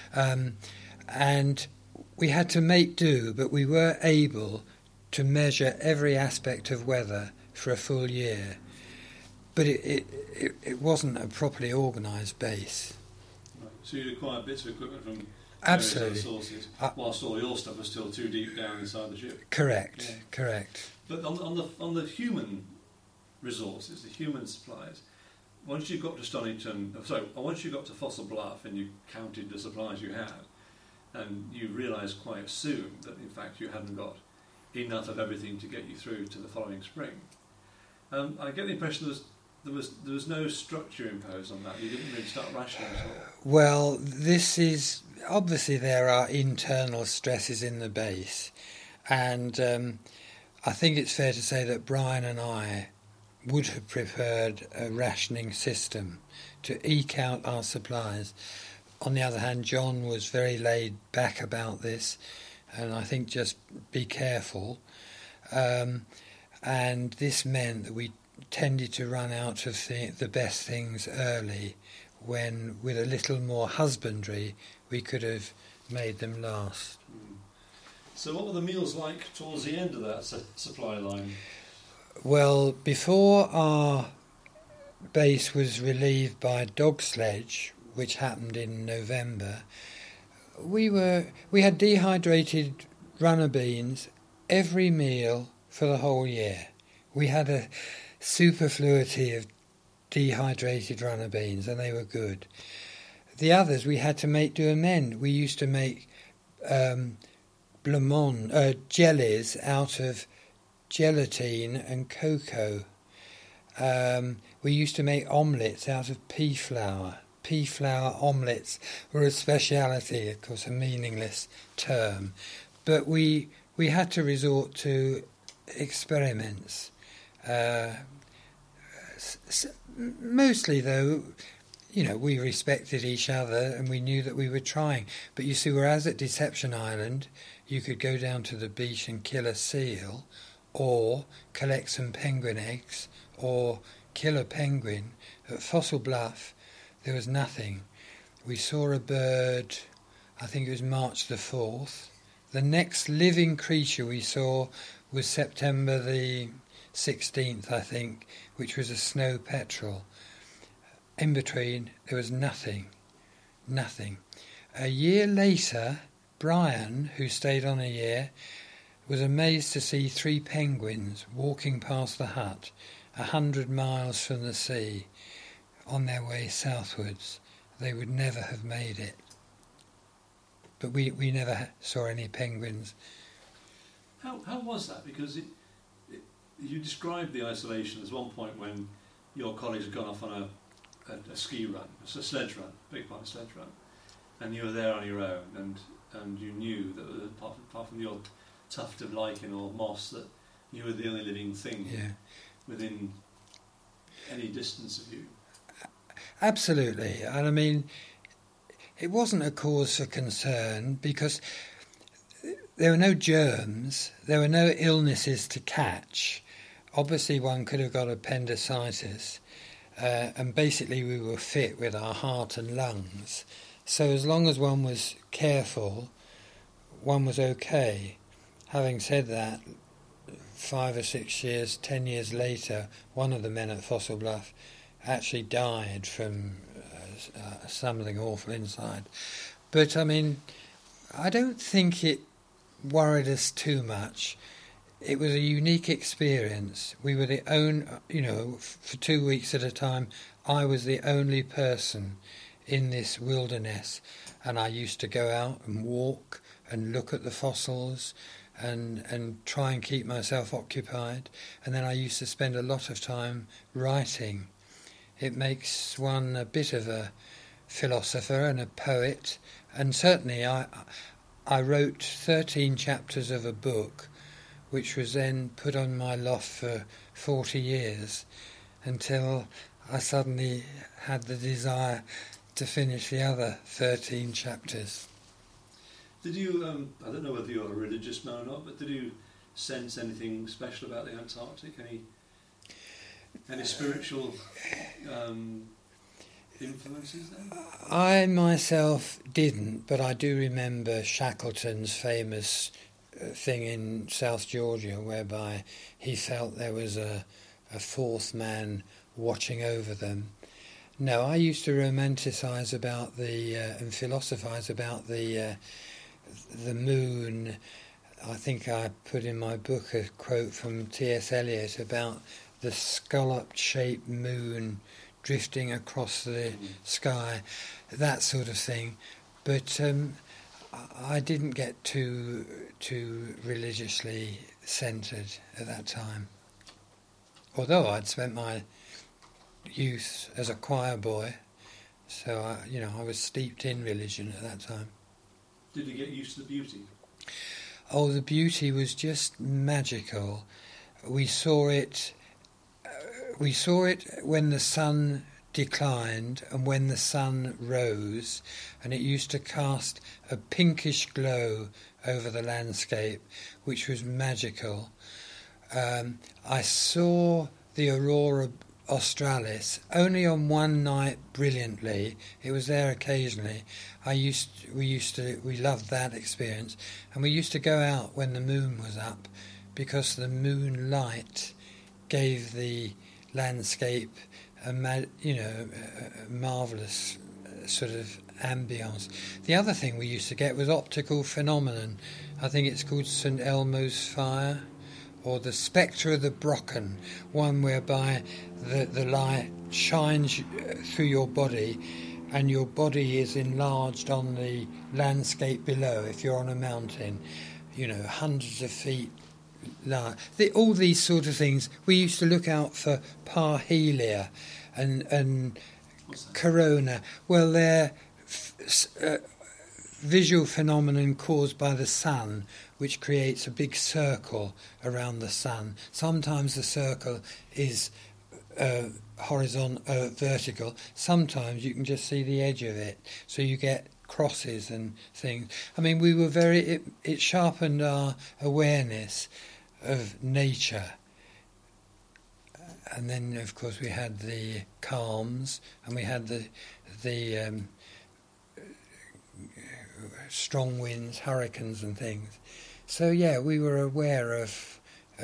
S2: And we had to make do, but we were able to measure every aspect of weather for a full year. But it wasn't a properly organised base.
S3: Right. So you acquired bits of equipment from
S2: Absolutely.
S3: various other sources, whilst all your stuff was still too deep down inside the ship.
S2: Correct,
S3: Yeah.
S2: correct.
S3: But on the human resources, the human supplies, once you got to once you got to Fossil Bluff and you counted the supplies you had, and you realised quite soon that in fact you hadn't got enough of everything to get you through to the following spring. I get the impression there was no structure imposed on that. You didn't really start rationing at all.
S2: Well, this is obviously there are internal stresses in the base, and I think it's fair to say that Brian and I would have preferred a rationing system to eke out our supplies. On the other hand, John was very laid back about this, and I think just be careful. And this meant that we tended to run out of the best things early, when with a little more husbandry we could have made them last.
S3: So what were the meals like towards the end of that supply line?
S2: Well, before our base was relieved by dog sledge, which happened in November, we had dehydrated runner beans every meal for the whole year. We had a superfluity of dehydrated runner beans, and they were good. The others we had to make do amend. We used to make jellies out of gelatine and cocoa. We used to make omelettes out of pea flour. Pea flour omelettes were a speciality, of course, a meaningless term. But we had to resort to experiments. Mostly, though, we respected each other and we knew that we were trying. But you see, whereas at Deception Island, you could go down to the beach and kill a seal, or collect some penguin eggs, or kill a penguin. At Fossil Bluff, there was nothing. We saw a bird, I think it was March the 4th. The next living creature we saw was September the 16th, I think, which was a snow petrel. In between, there was nothing. A year later, Brian, who stayed on a year, was amazed to see 3 penguins walking past the hut 100 miles from the sea on their way southwards. They would never have made it. But we never saw any penguins.
S3: How was that? Because you described the isolation as one point when your colleagues had gone off on a ski run, a sledge run, big part of sledge run, and you were there on your own, and you knew that apart from the odd tuft of lichen or moss, that you were the only living thing within any distance of you.
S2: Absolutely. And I mean, It wasn't a cause for concern because there were no germs, there were no illnesses to catch. Obviously one could have got appendicitis, and basically we were fit with our heart and lungs. So as long as one was careful, one was okay. Having said that, 5 or 6 years, 10 years later, one of the men at Fossil Bluff actually died from something awful inside. But I mean, I don't think it worried us too much. It was a unique experience. We were the for 2 weeks at a time, I was the only person in this wilderness, and I used to go out and walk and look at the fossils and try and keep myself occupied. And then I used to spend a lot of time writing. It makes one a bit of a philosopher and a poet, and certainly I wrote 13 chapters of a book which was then put on my loft for 40 years until I suddenly had the desire to finish the other 13 chapters.
S3: Did you, I don't know whether you're a religious man or not, but did you sense anything special about the Antarctic? Any spiritual influences there?
S2: I myself didn't, but I do remember Shackleton's famous thing in South Georgia whereby he felt there was a fourth man watching over them. No, I used to romanticise about and philosophise about the moon. I think I put in my book a quote from T.S. Eliot about the scallop-shaped moon drifting across the sky, that sort of thing. But I didn't get too religiously centred at that time. Although I'd spent my youth as a choir boy, so I was steeped in religion at that time.
S3: Did you get used to the beauty?
S2: Oh, the beauty was just magical. We saw it when the sun declined and when the sun rose, and it used to cast a pinkish glow over the landscape, which was magical. I saw the aurora australis only on one night brilliantly. It was there occasionally. We loved that experience, and we used to go out when the moon was up because the moonlight gave the landscape a marvellous sort of ambience. The other thing we used to get was optical phenomenon. I think it's called St Elmo's fire, or the spectre of the Brocken, one whereby the light shines through your body and your body is enlarged on the landscape below if you're on a mountain, hundreds of feet. All these sort of things. We used to look out for parhelia and corona. Well, they're visual phenomenon caused by the sun, which creates a big circle around the sun. Sometimes the circle is vertical. Sometimes you can just see the edge of it, so you get crosses and things. I mean, we were it sharpened our awareness of nature. And then, of course, we had the calms, and we had the strong winds, hurricanes and things. So, yeah, we were aware of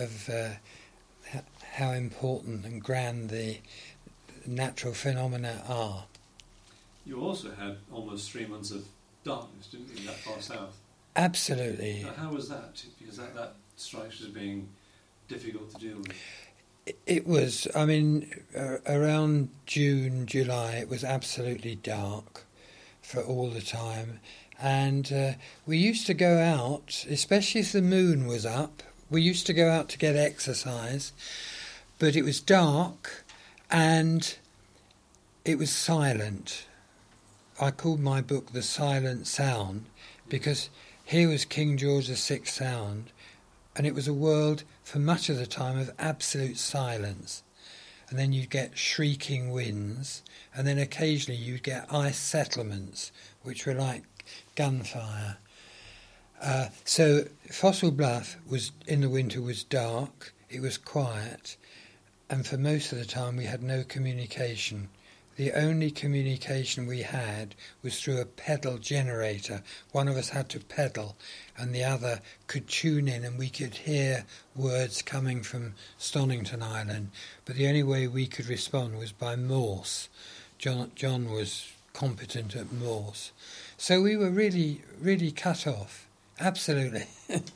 S2: how important and grand the natural phenomena are.
S3: You also had almost 3 months of darkness, didn't you, that far south?
S2: Absolutely.
S3: Now, how was that? Because that strikes as being difficult to deal with.
S2: It was, around June, July, it was absolutely dark for all the time. And we used to go out, especially if the moon was up, we used to go out to get exercise, but it was dark and it was silent. I called my book The Silent Sound because here was King George VI sound, and it was a world for much of the time of absolute silence. and then you'd get shrieking winds, and then occasionally you'd get ice settlements, which were like gunfire. So Fossil Bluff was in the winter was dark, it was quiet, and for most of the time we had no communication. The only communication we had was through a pedal generator. One of us had to pedal and the other could tune in, and we could hear words coming from Stonington Island, but the only way we could respond was by Morse. John was competent at Morse. So we were really, really cut off. Absolutely.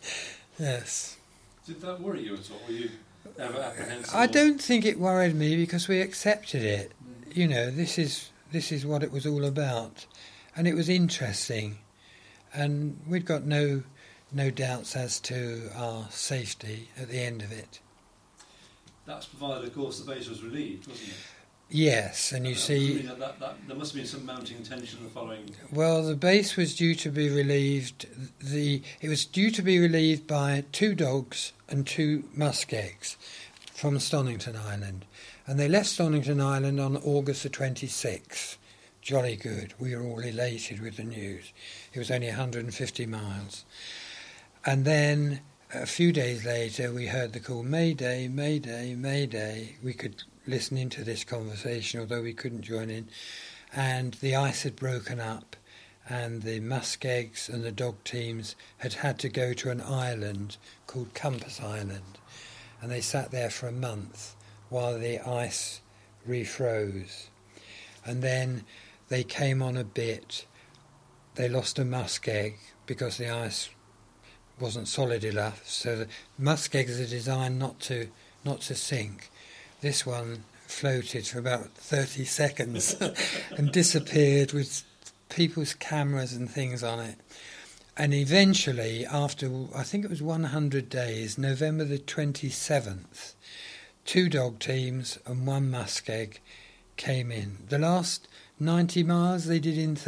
S2: Yes.
S3: Did that worry you at all? Were you ever apprehensive?
S2: I don't think it worried me because we accepted it. You know, this is what it was all about, and it was interesting, and we'd got no doubts as to our safety at the end of it.
S3: That's provided, of course, the base was relieved, wasn't it?
S2: Yes, and you see,
S3: that there must have been some mounting tension the following.
S2: well, the base was due to be relieved. It was due to be relieved by 2 dogs and 2 muskegs from Stonington Island. And they left Stonington Island on August the 26th. Jolly good. We were all elated with the news. It was only 150 miles. And then a few days later we heard the call, Mayday, Mayday, Mayday. We could listen into this conversation, although we couldn't join in. And the ice had broken up, and the muskegs and the dog teams had to go to an island called Compass Island. And they sat there for a month while the ice refroze. And then they came on a bit. They lost a muskeg because the ice wasn't solid enough. So the muskegs are designed not to sink. This one floated for about 30 seconds and disappeared with people's cameras and things on it. And eventually, after, I think it was 100 days, November the 27th, 2 dog teams and 1 muskeg came in. The last 90 miles they did in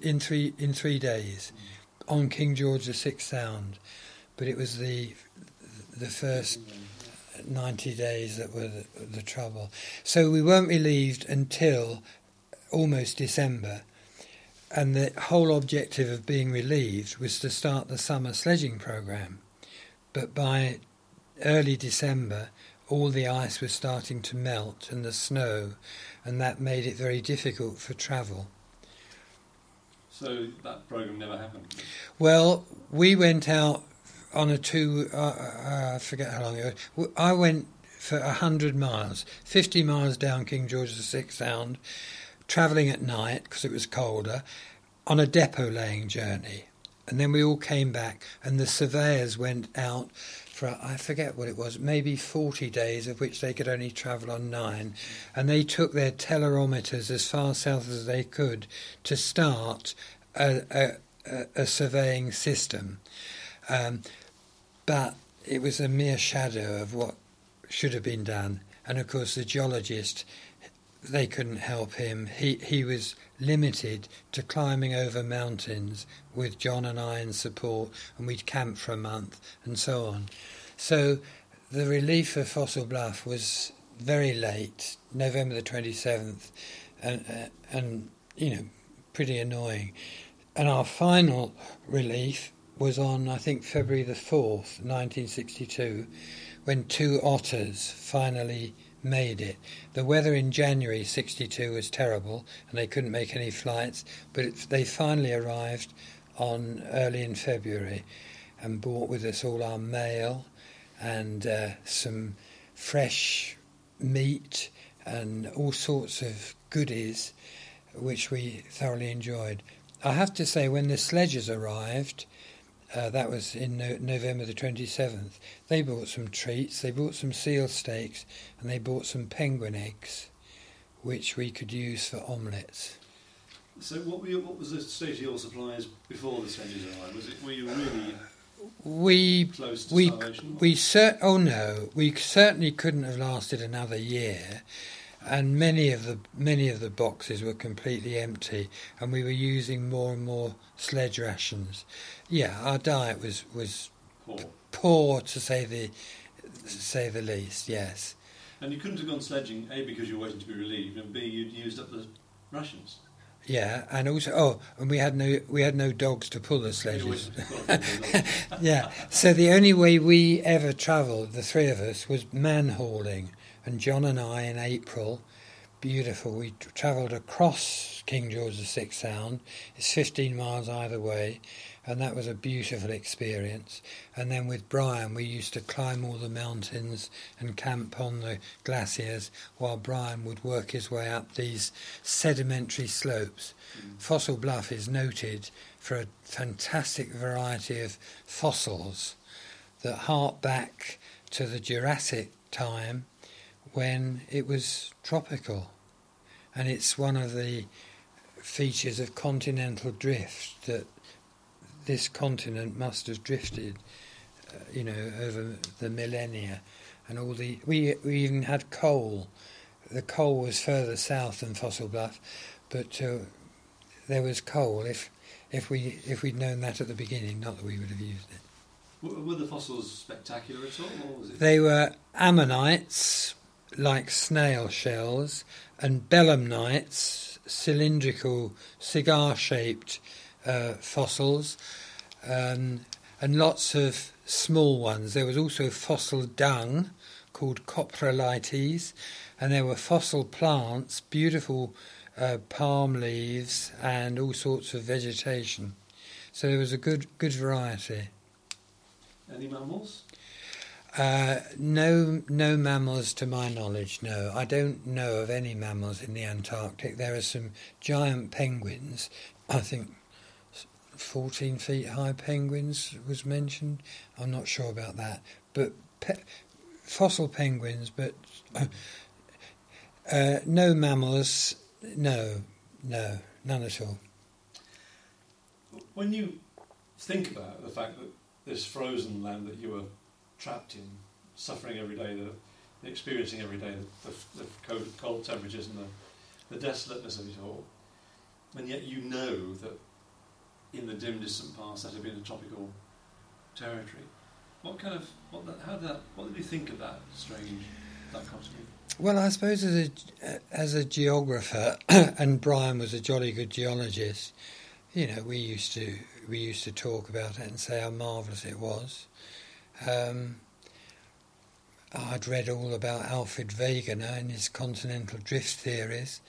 S2: 3 days on King George VI Sound, but it was the first 90 days that were the trouble. So we weren't relieved until almost December, and the whole objective of being relieved was to start the summer sledging programme. But by early December all the ice was starting to melt and the snow, and that made it very difficult for travel.
S3: So that programme never happened?
S2: Well, we went out on a I forget how long it was. I went for 100 miles, 50 miles down King George VI Sound, travelling at night because it was colder, on a depot laying journey. And then we all came back, and the surveyors went out for, I forget what it was, maybe 40 days, of which they could only travel on 9. And they took their telerometers as far south as they could to start a surveying system. But it was a mere shadow of what should have been done. And of course the geologist, they couldn't help him. He was limited to climbing over mountains with John and I in support, and we'd camp for a month and so on. So the relief of Fossil Bluff was very late, November the 27th, and you know, pretty annoying. And our final relief was on, I think, February the 4th, 1962, when 2 otters finally made it. The weather in January 62 was terrible and they couldn't make any flights, but they finally arrived early in February and brought with us all our mail and some fresh meat and all sorts of goodies, which we thoroughly enjoyed. I have to say, when the sledges arrived, that was in November the 27th, they bought some treats, they bought some seal steaks, and they bought some penguin eggs, which we could use for omelettes.
S3: So what was the state of your supplies before the sledges arrived? Were you really close to starvation?
S2: We certainly couldn't have lasted another year, and many of the boxes were completely empty, and we were using more and more sledge rations. Yeah, our diet was poor to say the least. Yes,
S3: And you couldn't have gone sledging, A, because you were waiting to be relieved, and B, you'd used up the rations.
S2: Yeah, and also, and we had no dogs to pull the sledges. Yeah, so the only way we ever travelled, the three of us, was man-hauling. And John and I, in April, beautiful, we travelled across King George VI Sound. It's 15 miles either way, and that was a beautiful experience. And then with Brian, we used to climb all the mountains and camp on the glaciers while Brian would work his way up these sedimentary slopes. Fossil Bluff is noted for a fantastic variety of fossils that hark back to the Jurassic time when it was tropical. And it's one of the features of continental drift that this continent must have drifted, over the millennia, and all the we even had coal. The coal was further south than Fossil Bluff, but there was coal. If we'd known that at the beginning, not that we would have used it.
S3: Were the fossils spectacular at all, or was it?
S2: They were ammonites, like snail shells, and belemnites, cylindrical, cigar-shaped fossils, and lots of small ones. There was also fossil dung called coprolites, and there were fossil plants, beautiful palm leaves, and all sorts of vegetation. So there was a good variety.
S3: Any mammals?
S2: No mammals to my knowledge, no. I don't know of any mammals in the Antarctic. There are some giant penguins, I think 14 feet high penguins was mentioned. I'm not sure about that. But fossil penguins, but no mammals, no, none at all.
S3: When you think about the fact that this frozen land that you were trapped in, suffering every day, experiencing every day the cold temperatures and the desolateness of it all, and yet you know that in the dim distant past that had been a tropical territory. What did you think of that strange dichotomy?
S2: Well, I suppose as a geographer, and Brian was a jolly good geologist, we used to talk about it and say how marvellous it was. I'd read all about Alfred Wegener and his continental drift theories.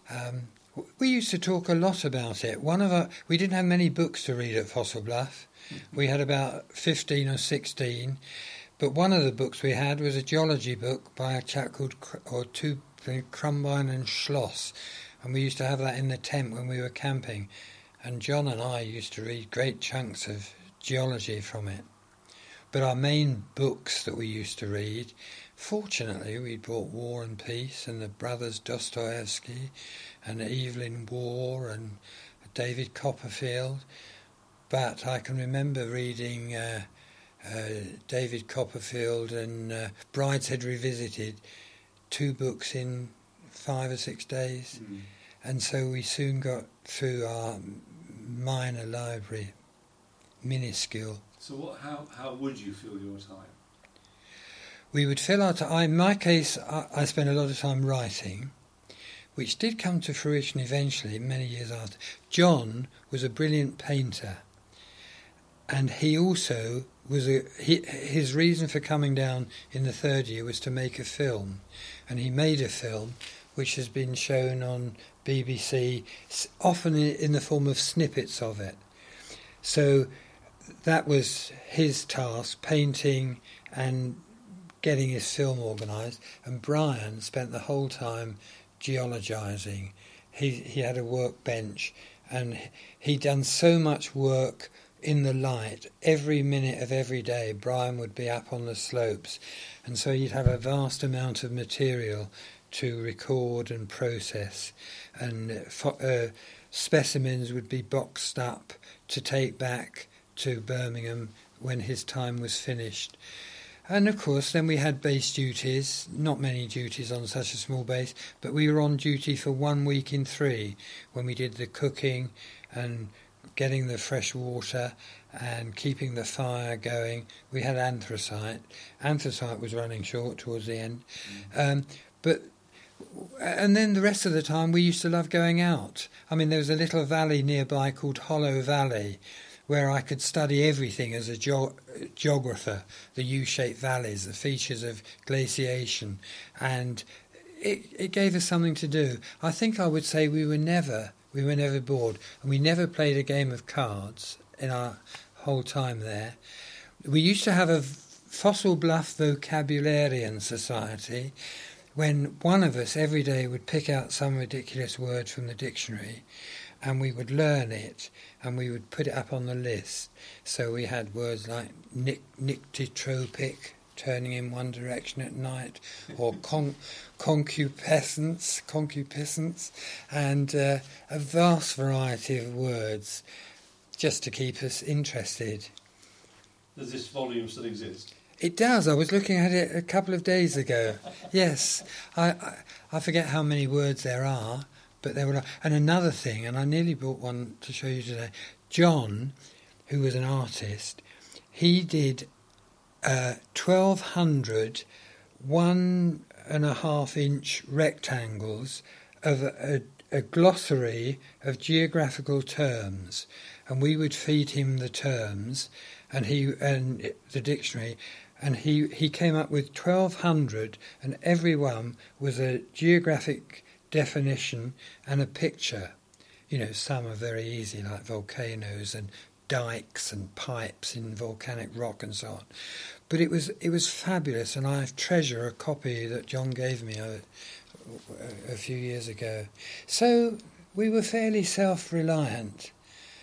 S2: We used to talk a lot about it. We didn't have many books to read at Fossil Bluff. We had about 15 or 16, but one of the books we had was a geology book by a chap called Krumbine and Schloss, and we used to have that in the tent when we were camping. And John and I used to read great chunks of geology from it. But our main books that we used to read, fortunately, we bought War and Peace and the Brothers Dostoevsky and Evelyn Waugh and David Copperfield. But I can remember reading David Copperfield and Brideshead Revisited, 2 books in 5 or 6 days. Mm. And so we soon got through our minor library, minuscule.
S3: So how would you fill your time?
S2: We would fill our time. In my case, I spent a lot of time writing, which did come to fruition eventually, many years after. John was a brilliant painter, and he also was his reason for coming down in the 3rd year was to make a film, and he made a film which has been shown on BBC, often in the form of snippets of it. So that was his task, painting and getting his film organised, and Brian spent the whole time geologising. He had a workbench, and he'd done so much work in the light. Every minute of every day Brian would be up on the slopes, and so he'd have a vast amount of material to record and process, and specimens would be boxed up to take back to Birmingham when his time was finished. And of course then we had base duties, not many duties on such a small base, but we were on duty for 1 week in 3 when we did the cooking and getting the fresh water and keeping the fire going. We had anthracite. Anthracite was running short towards the end. And then the rest of the time we used to love going out. I mean, there was a little valley nearby called Hollow Valley where I could study everything as a geographer, the U-shaped valleys, the features of glaciation, and it gave us something to do. I think I would say we were never bored, and we never played a game of cards in our whole time there. We used to have a Fossil Bluff Vocabularian Society, when one of us every day would pick out some ridiculous word from the dictionary and we would learn it and we would put it up on the list. So we had words like nyctitropic, turning in one direction at night, or concupiscence, and a vast variety of words just to keep us interested.
S3: Does this volume still exist?
S2: It does. I was looking at it a couple of days ago. Yes, I forget how many words there are, but there were. And another thing, and I nearly brought one to show you today. John, who was an artist, he did 1,200 1.5-inch rectangles of a glossary of geographical terms, and we would feed him the terms, and the dictionary. And he came up with 1,200, and every one was a geographic definition and a picture. You know, some are very easy, like volcanoes and dikes and pipes in volcanic rock and so on. But it was fabulous, and I treasure a copy that John gave me a few years ago. So we were fairly self-reliant.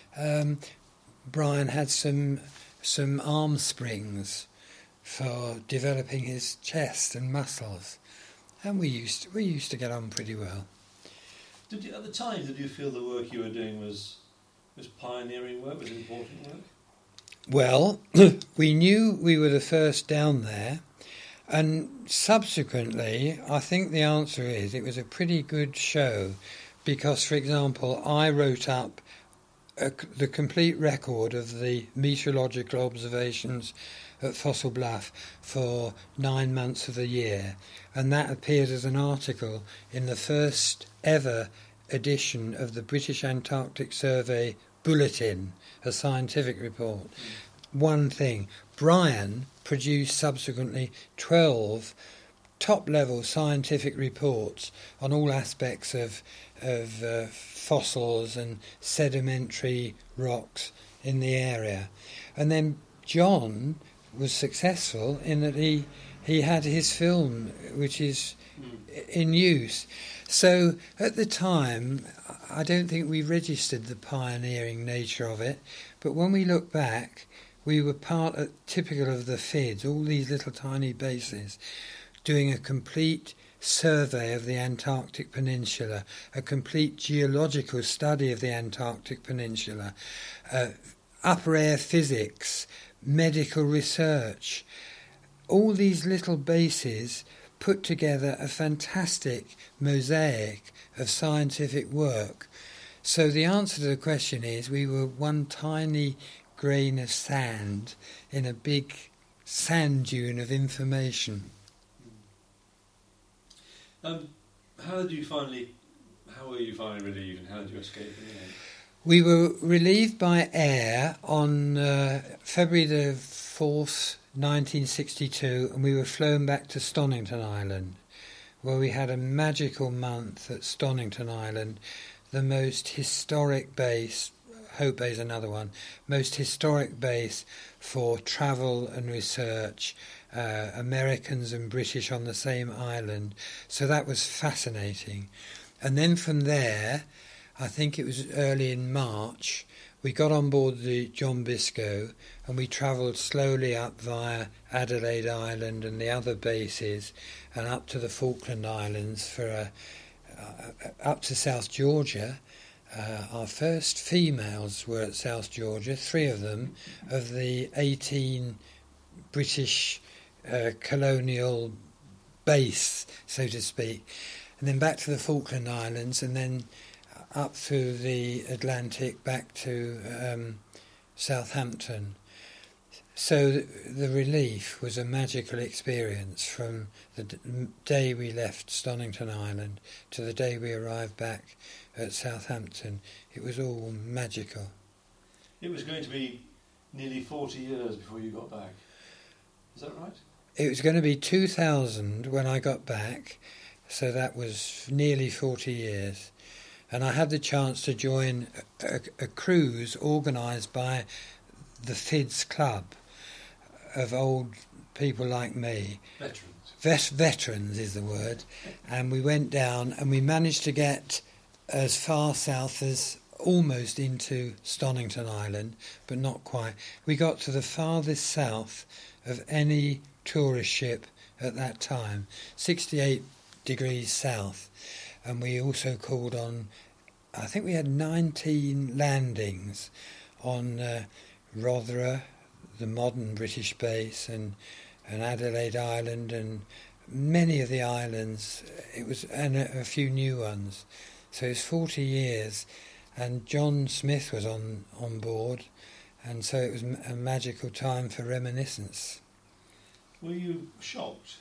S2: Brian had some arm springs for developing his chest and muscles, and we used to get on pretty well.
S3: At the time, did you feel the work you were doing was pioneering work, was important work?
S2: Well, we knew we were the first down there, and subsequently, I think the answer is it was a pretty good show, because, for example, I wrote up the complete record of the meteorological observations at Fossil Bluff for 9 months of the year, and that appeared as an article in the first ever edition of the British Antarctic Survey Bulletin, a scientific report. One thing, Brian produced subsequently 12 top-level scientific reports on all aspects of fossils and sedimentary rocks in the area. And then John was successful in that he had his film, which is in use. So at the time, I don't think we registered the pioneering nature of it, but when we look back, we were typical of the FIDS, all these little tiny bases, doing a complete survey of the Antarctic Peninsula, a complete geological study of the Antarctic Peninsula, upper air physics, medical research. All these little bases put together a fantastic mosaic of scientific work. So the answer to the question is we were one tiny grain of sand in a big sand dune of information.
S3: How were you finally relieved, and how did you escape in the end?
S2: We were relieved by air on February the 4th, 1962, and we were flown back to Stonington Island, where we had a magical month at Stonington Island, the most historic base, Hope Bay is another one, most historic base for travel and research, Americans and British on the same island. So that was fascinating. And then from there, I think it was early in March, we got on board the John Biscoe and we travelled slowly up via Adelaide Island and the other bases and up to the Falkland Islands for up to South Georgia. Our first females were at South Georgia, 3 of them, of the 18 British colonial base, so to speak. And then back to the Falkland Islands, and then up through the Atlantic back to Southampton. So the relief was a magical experience from the day we left Stonington Island to the day we arrived back at Southampton. It was all magical.
S3: It was going to be nearly 40 years before you got back. Is that right?
S2: It was going to be 2000 when I got back, so that was nearly 40 years. And I had the chance to join a cruise organised by the FIDS Club of old people like me.
S3: Veterans.
S2: Veterans is the word. And we went down and we managed to get as far south as almost into Stonington Island, but not quite. We got to the farthest south of any tourist ship at that time, 68 degrees south. And we also called on, I think we had 19 landings on Rotherham, the modern British base, and Adelaide Island, and many of the islands. It was, and a few new ones. So it was 40 years, and John Smith was on board, and so it was a magical time for reminiscence.
S3: Were you shocked?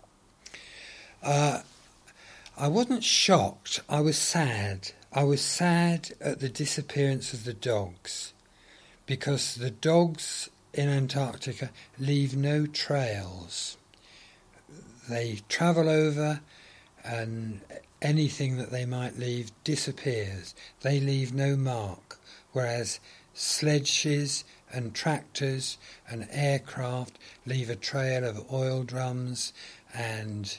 S2: I wasn't shocked. I was sad. I was sad at the disappearance of the dogs, because the dogs in Antarctica leave no trails. They travel over, and anything that they might leave disappears. They leave no mark, whereas sledges and tractors and aircraft leave a trail of oil drums and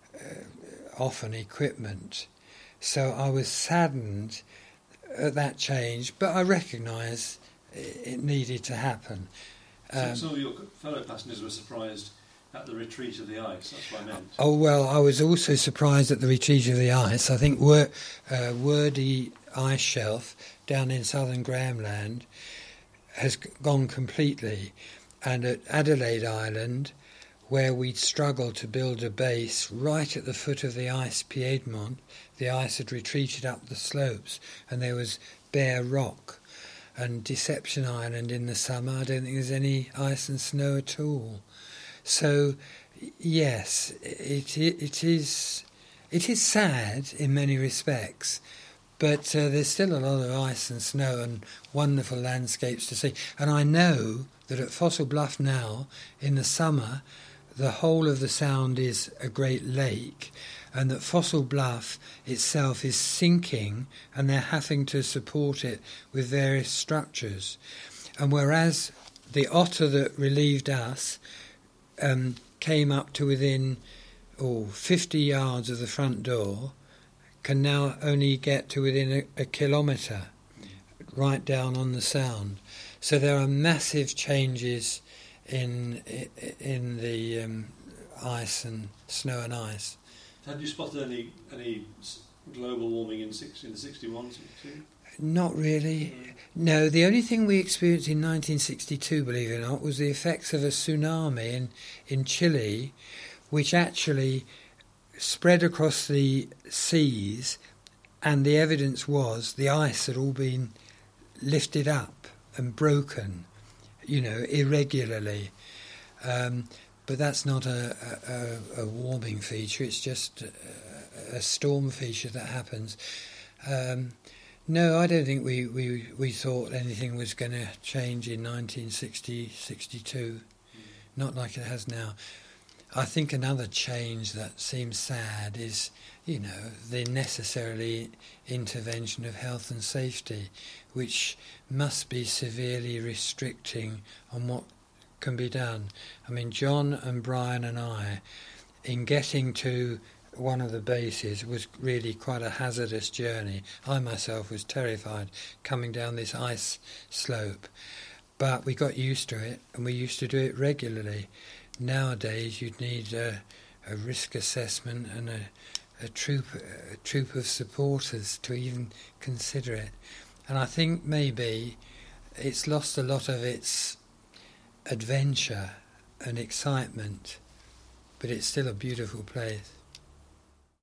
S2: often equipment. So I was saddened at that change, but I recognise it needed to happen.
S3: Some of your fellow passengers were surprised at the retreat of the ice. That's what I meant.
S2: Oh, well, I was also surprised at the retreat of the ice. I think Wordie ice shelf down in southern Graham Land has gone completely. And at Adelaide Island, where we'd struggled to build a base right at the foot of the ice Piedmont, the ice had retreated up the slopes and there was bare rock. And Deception Island in the summer, I don't think there's any ice and snow at all. So, yes, it is sad in many respects, but there's still a lot of ice and snow and wonderful landscapes to see. And I know that at Fossil Bluff now, in the summer, the whole of the Sound is a great lake, and that Fossil Bluff itself is sinking, and they're having to support it with various structures. And whereas the otter that relieved us came up to within 50 yards of the front door, can now only get to within a kilometre, right down on the Sound. So there are massive changes in the ice and snow and ice.
S3: Had you spotted any global warming in the 61, 62?
S2: Not really. No, the only thing we experienced in 1962, believe it or not, was the effects of a tsunami in Chile, which actually spread across the seas, and the evidence was the ice had all been lifted up and broken, irregularly. But that's not a warming feature, it's just a storm feature that happens. No, I don't think we thought anything was going to change in 1960, 62, not like it has now. I think another change that seems sad is, the necessary intervention of health and safety, which must be severely restricting on what can be done. I mean, John and Brian and I, in getting to one of the bases, was really quite a hazardous journey. I myself was terrified coming down this ice slope, but we got used to it, and we used to do it regularly. Nowadays you'd need a risk assessment and a troop of supporters to even consider it. And I think maybe it's lost a lot of its adventure and excitement, but it's still a beautiful place.